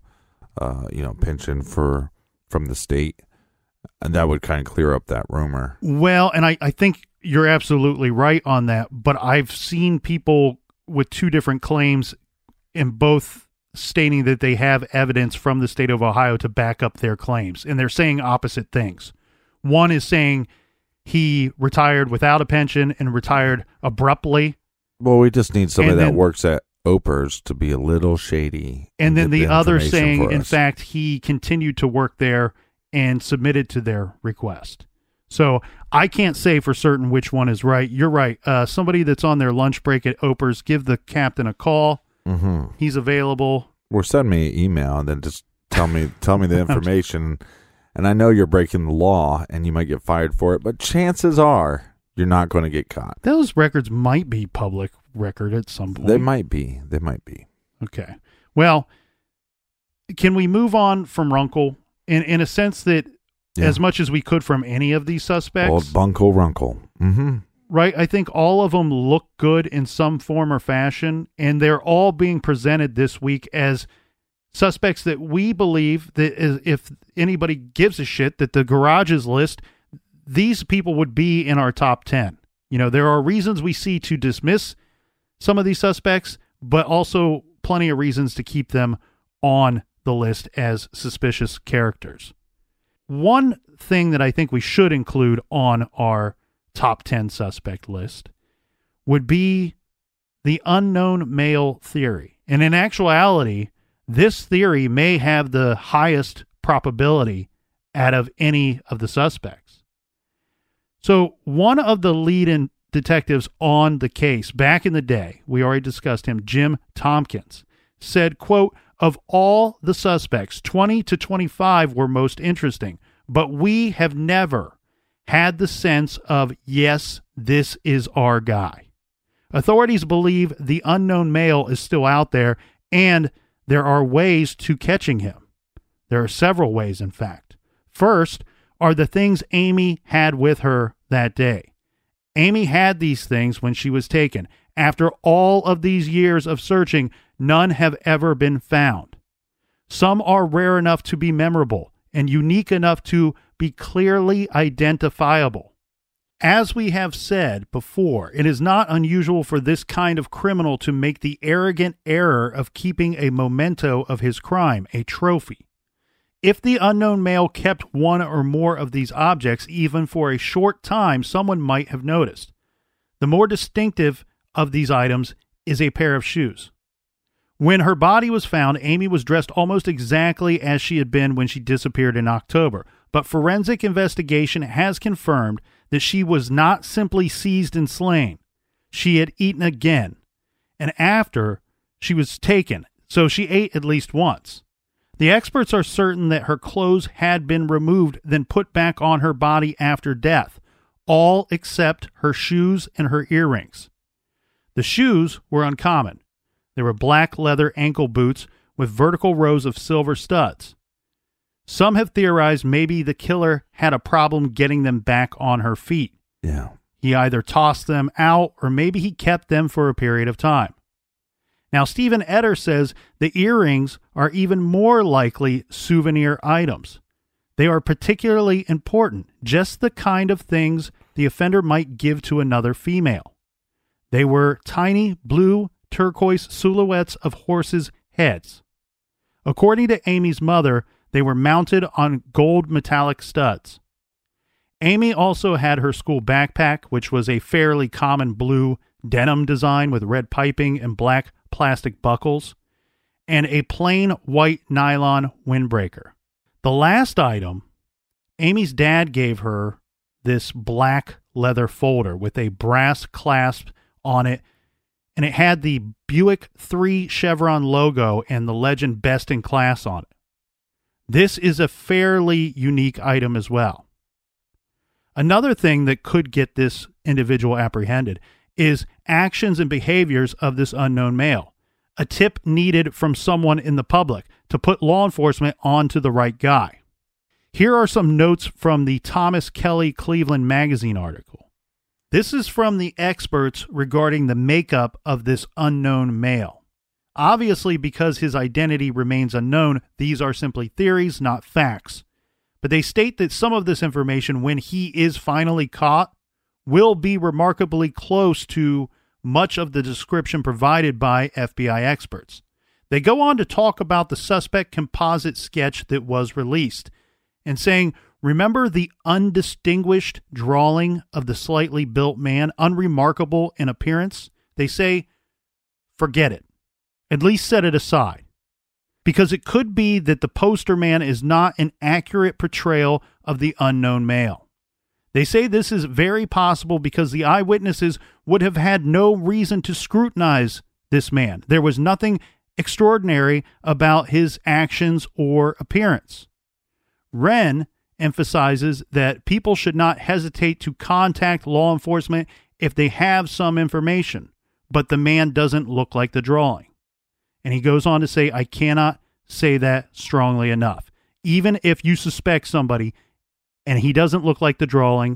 pension from the state, and that would kind of clear up that rumor. Well, and I think you're absolutely right on that, but I've seen people with two different claims, in both stating that they have evidence from the state of Ohio to back up their claims, and they're saying opposite things. One is saying he retired without a pension and retired abruptly. Well, we just need somebody that works at OPERS to be a little shady. And then the other saying, in fact, he continued to work there and submitted to their request. So I can't say for certain which one is right. You're right. Somebody that's on their lunch break at OPERS, give the captain a call. Mm-hmm. He's available. Or send me an email and then just tell me the information. And I know you're breaking the law and you might get fired for it, but chances are you're not going to get caught. Those records might be public record at some point. They might be. Okay. Well, can we move on from Runkle in a sense that as much as we could from any of these suspects? Old Bunkle Runkle. Mm-hmm. Right? I think all of them look good in some form or fashion, and they're all being presented this week as suspects that we believe that if anybody gives a shit that the garages list, these people would be in our top 10. There are reasons we see to dismiss some of these suspects, but also plenty of reasons to keep them on the list as suspicious characters. One thing that I think we should include on our top 10 suspect list would be the unknown male theory. And in actuality, this theory may have the highest probability out of any of the suspects. So one of the lead-in detectives on the case back in the day, we already discussed him, Jim Tompkins, said, quote, of all the suspects, 20 to 25 were most interesting, but we have never had the sense of, yes, this is our guy. Authorities believe the unknown male is still out there, and there are ways to catching him. There are several ways, in fact. First are the things Amy had with her that day. Amy had these things when she was taken. After all of these years of searching, none have ever been found. Some are rare enough to be memorable and unique enough to be clearly identifiable. As we have said before, it is not unusual for this kind of criminal to make the arrogant error of keeping a memento of his crime, a trophy. If the unknown male kept one or more of these objects, even for a short time, someone might have noticed. The more distinctive of these items is a pair of shoes. When her body was found, Amy was dressed almost exactly as she had been when she disappeared in October, but forensic investigation has confirmed that she was not simply seized and slain. She had eaten again, and after she was taken, so she ate at least once. The experts are certain that her clothes had been removed, then put back on her body after death, all except her shoes and her earrings. The shoes were uncommon. They were black leather ankle boots with vertical rows of silver studs. Some have theorized maybe the killer had a problem getting them back on her feet. Yeah. He either tossed them out or maybe he kept them for a period of time. Now, Stephen Etter says the earrings are even more likely souvenir items. They are particularly important, just the kind of things the offender might give to another female. They were tiny blue turquoise silhouettes of horses' heads. According to Amy's mother, they were mounted on gold metallic studs. Amy also had her school backpack, which was a fairly common blue denim design with red piping and black plastic buckles, and a plain white nylon windbreaker. The last item, Amy's dad gave her this black leather folder with a brass clasp on it, and it had the Buick 3 Chevron logo and the legend Best in Class on it. This is a fairly unique item as well. Another thing that could get this individual apprehended is actions and behaviors of this unknown male. A tip needed from someone in the public to put law enforcement onto the right guy. Here are some notes from the Thomas Kelly Cleveland Magazine article. This is from the experts regarding the makeup of this unknown male. Obviously, because his identity remains unknown, these are simply theories, not facts. But they state that some of this information, when he is finally caught, will be remarkably close to much of the description provided by FBI experts. They go on to talk about the suspect composite sketch that was released and saying, remember the undistinguished drawing of the slightly built man, unremarkable in appearance? They say, forget it. At least set it aside. Because it could be that the poster man is not an accurate portrayal of the unknown male. They say this is very possible because the eyewitnesses would have had no reason to scrutinize this man. There was nothing extraordinary about his actions or appearance. Wren emphasizes that people should not hesitate to contact law enforcement if they have some information, but the man doesn't look like the drawing. And he goes on to say, I cannot say that strongly enough. Even if you suspect somebody and he doesn't look like the drawing,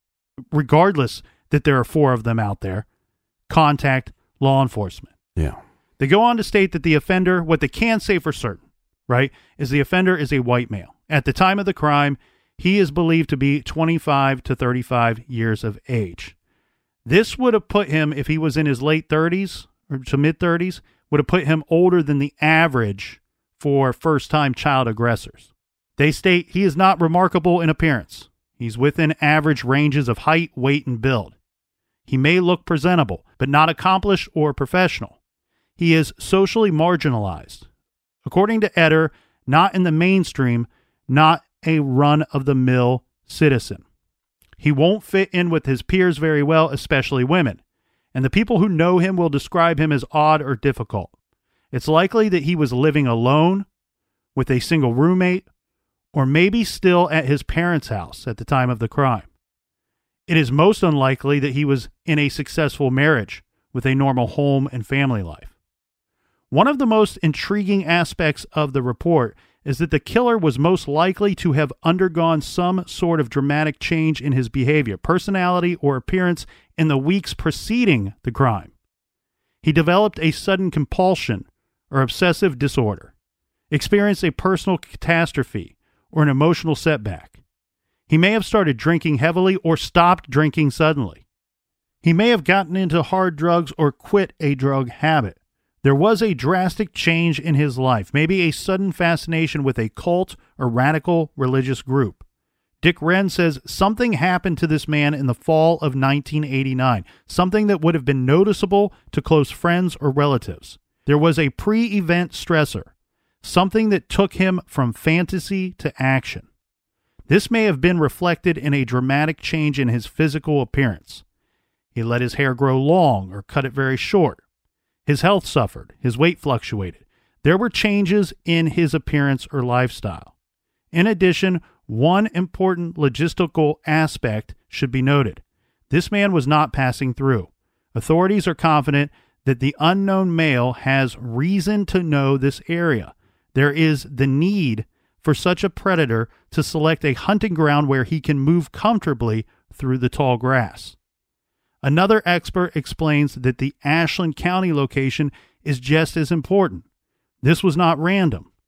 regardless that there are 4 of them out there, contact law enforcement. Yeah. They go on to state that the offender, what they can say for certain, right, is the offender is a white male. At the time of the crime, he is believed to be 25 to 35 years of age. This would have put him, if he was in his late 30s or to mid-30s, would have put him older than the average for first-time child aggressors. They state he is not remarkable in appearance. He's within average ranges of height, weight, and build. He may look presentable, but not accomplished or professional. He is socially marginalized. According to Eder, not in the mainstream, not a run-of-the-mill citizen. He won't fit in with his peers very well, especially women. And the people who know him will describe him as odd or difficult. It's likely that he was living alone, with a single roommate, or maybe still at his parents' house at the time of the crime. It is most unlikely that he was in a successful marriage with a normal home and family life. One of the most intriguing aspects of the report is that the killer was most likely to have undergone some sort of dramatic change in his behavior, personality, or appearance in the weeks preceding the crime. He developed a sudden compulsion or obsessive disorder, experienced a personal catastrophe, or an emotional setback. He may have started drinking heavily or stopped drinking suddenly. He may have gotten into hard drugs or quit a drug habit. There was a drastic change in his life, maybe a sudden fascination with a cult or radical religious group. Dick Wren says something happened to this man in the fall of 1989, something that would have been noticeable to close friends or relatives. There was a pre-event stressor, something that took him from fantasy to action. This may have been reflected in a dramatic change in his physical appearance. He let his hair grow long or cut it very short. His health suffered. His weight fluctuated. There were changes in his appearance or lifestyle. In addition, one important logistical aspect should be noted. This man was not passing through. Authorities are confident that the unknown male has reason to know this area. There is the need for such a predator to select a hunting ground where he can move comfortably through the tall grass. Another expert explains that the Ashland County location is just as important. This was not random.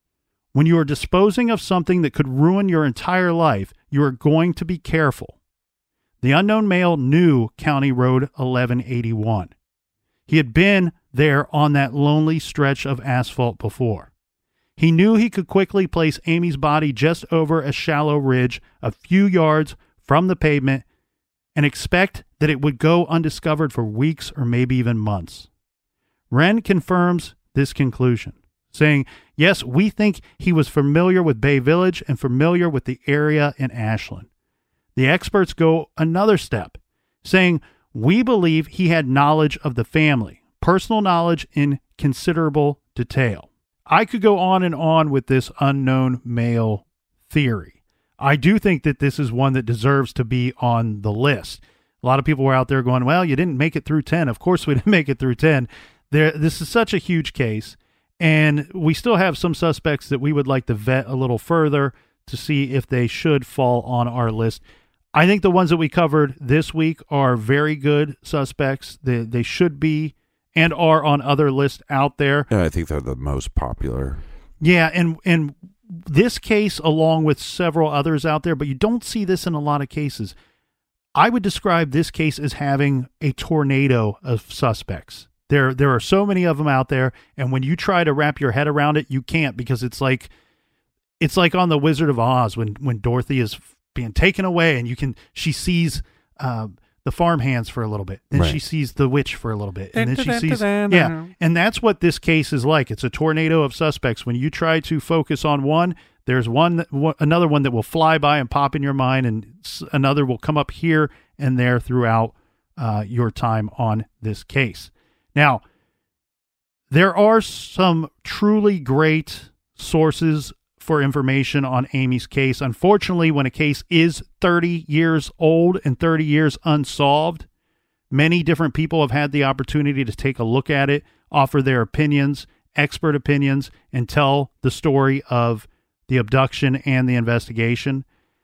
When you are disposing of something that could ruin your entire life, you are going to be careful. The unknown male knew County Road 1181. He had been there on that lonely stretch of asphalt before. He knew he could quickly place Amy's body just over a shallow ridge a few yards from the pavement and expect that it would go undiscovered for weeks or maybe even months. Wren confirms this conclusion, saying, yes, we think he was familiar with Bay Village and familiar with the area in Ashland. The experts go another step, saying, we believe he had knowledge of the family, personal knowledge in considerable detail. I could go on and on with this unknown male theory. I do think that this is one that deserves to be on the list. A lot of people were out there going, well, you didn't make it through 10. Of course we didn't make it through 10. This is such a huge case, and we still have some suspects that we would like to vet a little further to see if they should fall on our list. I think the ones that we covered this week are very good suspects. They should be and are on other lists out there. Yeah, I think they're the most popular. Yeah, and this case, along with several others out there, but you don't see this in a lot of cases. I would describe this case as having a tornado of suspects. There are so many of them out there, and when you try to wrap your head around it, you can't, because it's like on The Wizard of Oz when Dorothy is being taken away, and she sees the farmhands for a little bit, then she sees the witch for a little bit, and then she sees and that's what this case is like. It's a tornado of suspects. When you try to focus on one, there's another one that will fly by and pop in your mind, and another will come up here and there throughout your time on this case. Now, there are some truly great sources for information on Amy's case. Unfortunately, when a case is 30 years old and 30 years unsolved, many different people have had the opportunity to take a look at it, offer their opinions, expert opinions, and tell the story of the abduction and the investigation.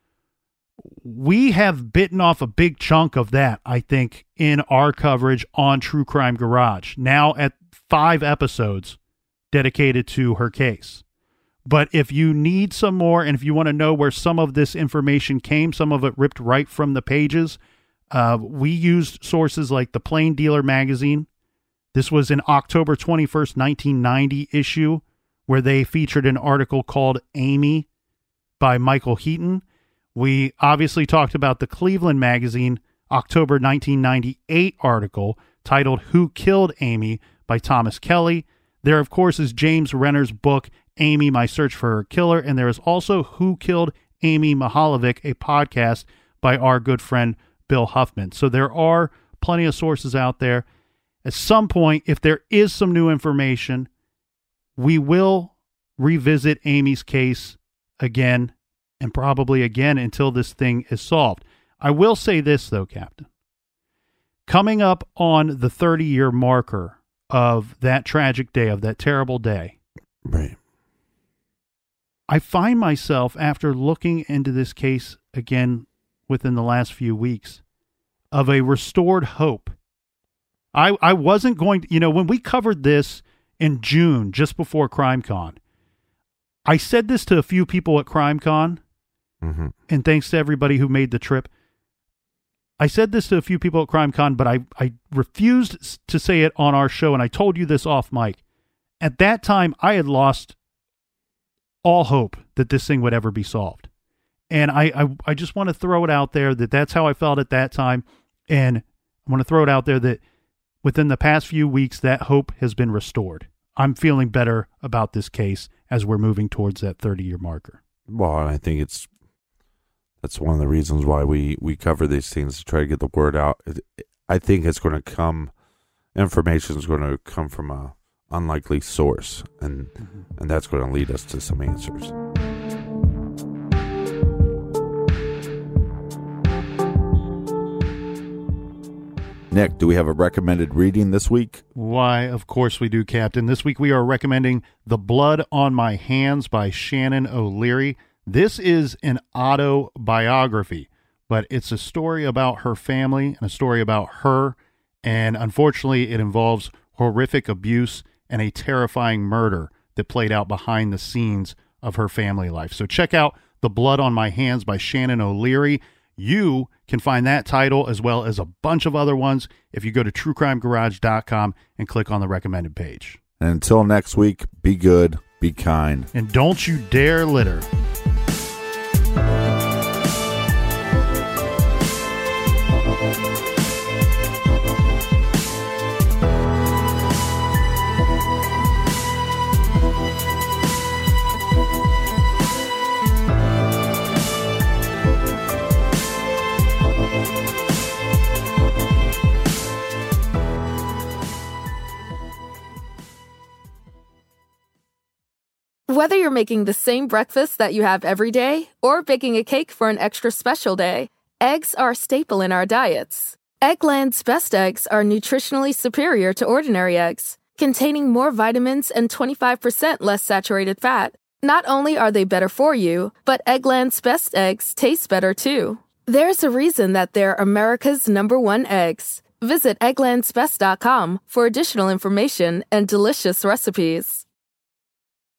We have bitten off a big chunk of that, I think, in our coverage on True Crime Garage, now at 5 episodes dedicated to her case. But if you need some more, and if you want to know where some of this information came, some of it ripped right from the pages, we used sources like the Plain Dealer magazine. This was an October 21st, 1990 issue where they featured an article called Amy by Michael Heaton. We obviously talked about the Cleveland magazine October 1998 article titled Who Killed Amy by Thomas Kelly. There, of course, is James Renner's book, Amy, My Search for Her Killer. And there is also Who Killed Amy Mihaljevic, a podcast by our good friend Bill Huffman. So there are plenty of sources out there. At some point, if there is some new information, we will revisit Amy's case again, and probably again until this thing is solved. I will say this, though, Captain. Coming up on the 30-year marker of that tragic day, of that terrible day, right, I find myself, after looking into this case again within the last few weeks, of a restored hope. I wasn't going to, when we covered this in June, just before CrimeCon, I said this to a few people at CrimeCon, and thanks to everybody who made the trip. I said this to a few people at CrimeCon, but I refused to say it on our show, and I told you this off mic. At that time, I had lost all hope that this thing would ever be solved. And I just want to throw it out there that that's how I felt at that time, and I want to throw it out there that within the past few weeks, that hope has been restored. I'm feeling better about this case as we're moving towards that 30-year marker. Well, and I think that's one of the reasons why we cover these things, to try to get the word out. I think it's going to come, information is going to come from a unlikely source, and that's going to lead us to some answers. Nick, do we have a recommended reading this week? Why, of course we do, Captain. This week we are recommending The Blood on My Hands by Shannon O'Leary. This is an autobiography, but it's a story about her family and a story about her, and unfortunately it involves horrific abuse and a terrifying murder that played out behind the scenes of her family life. So check out The Blood on My Hands by Shannon O'Leary. You can find that title as well as a bunch of other ones if you go to truecrimegarage.com and click on the recommended page. And until next week, be good, be kind. And don't you dare litter. Whether you're making the same breakfast that you have every day or baking a cake for an extra special day, eggs are a staple in our diets. Eggland's Best Eggs are nutritionally superior to ordinary eggs, containing more vitamins and 25% less saturated fat. Not only are they better for you, but Eggland's Best Eggs taste better too. There's a reason that they're America's #1 eggs. Visit egglandsbest.com for additional information and delicious recipes.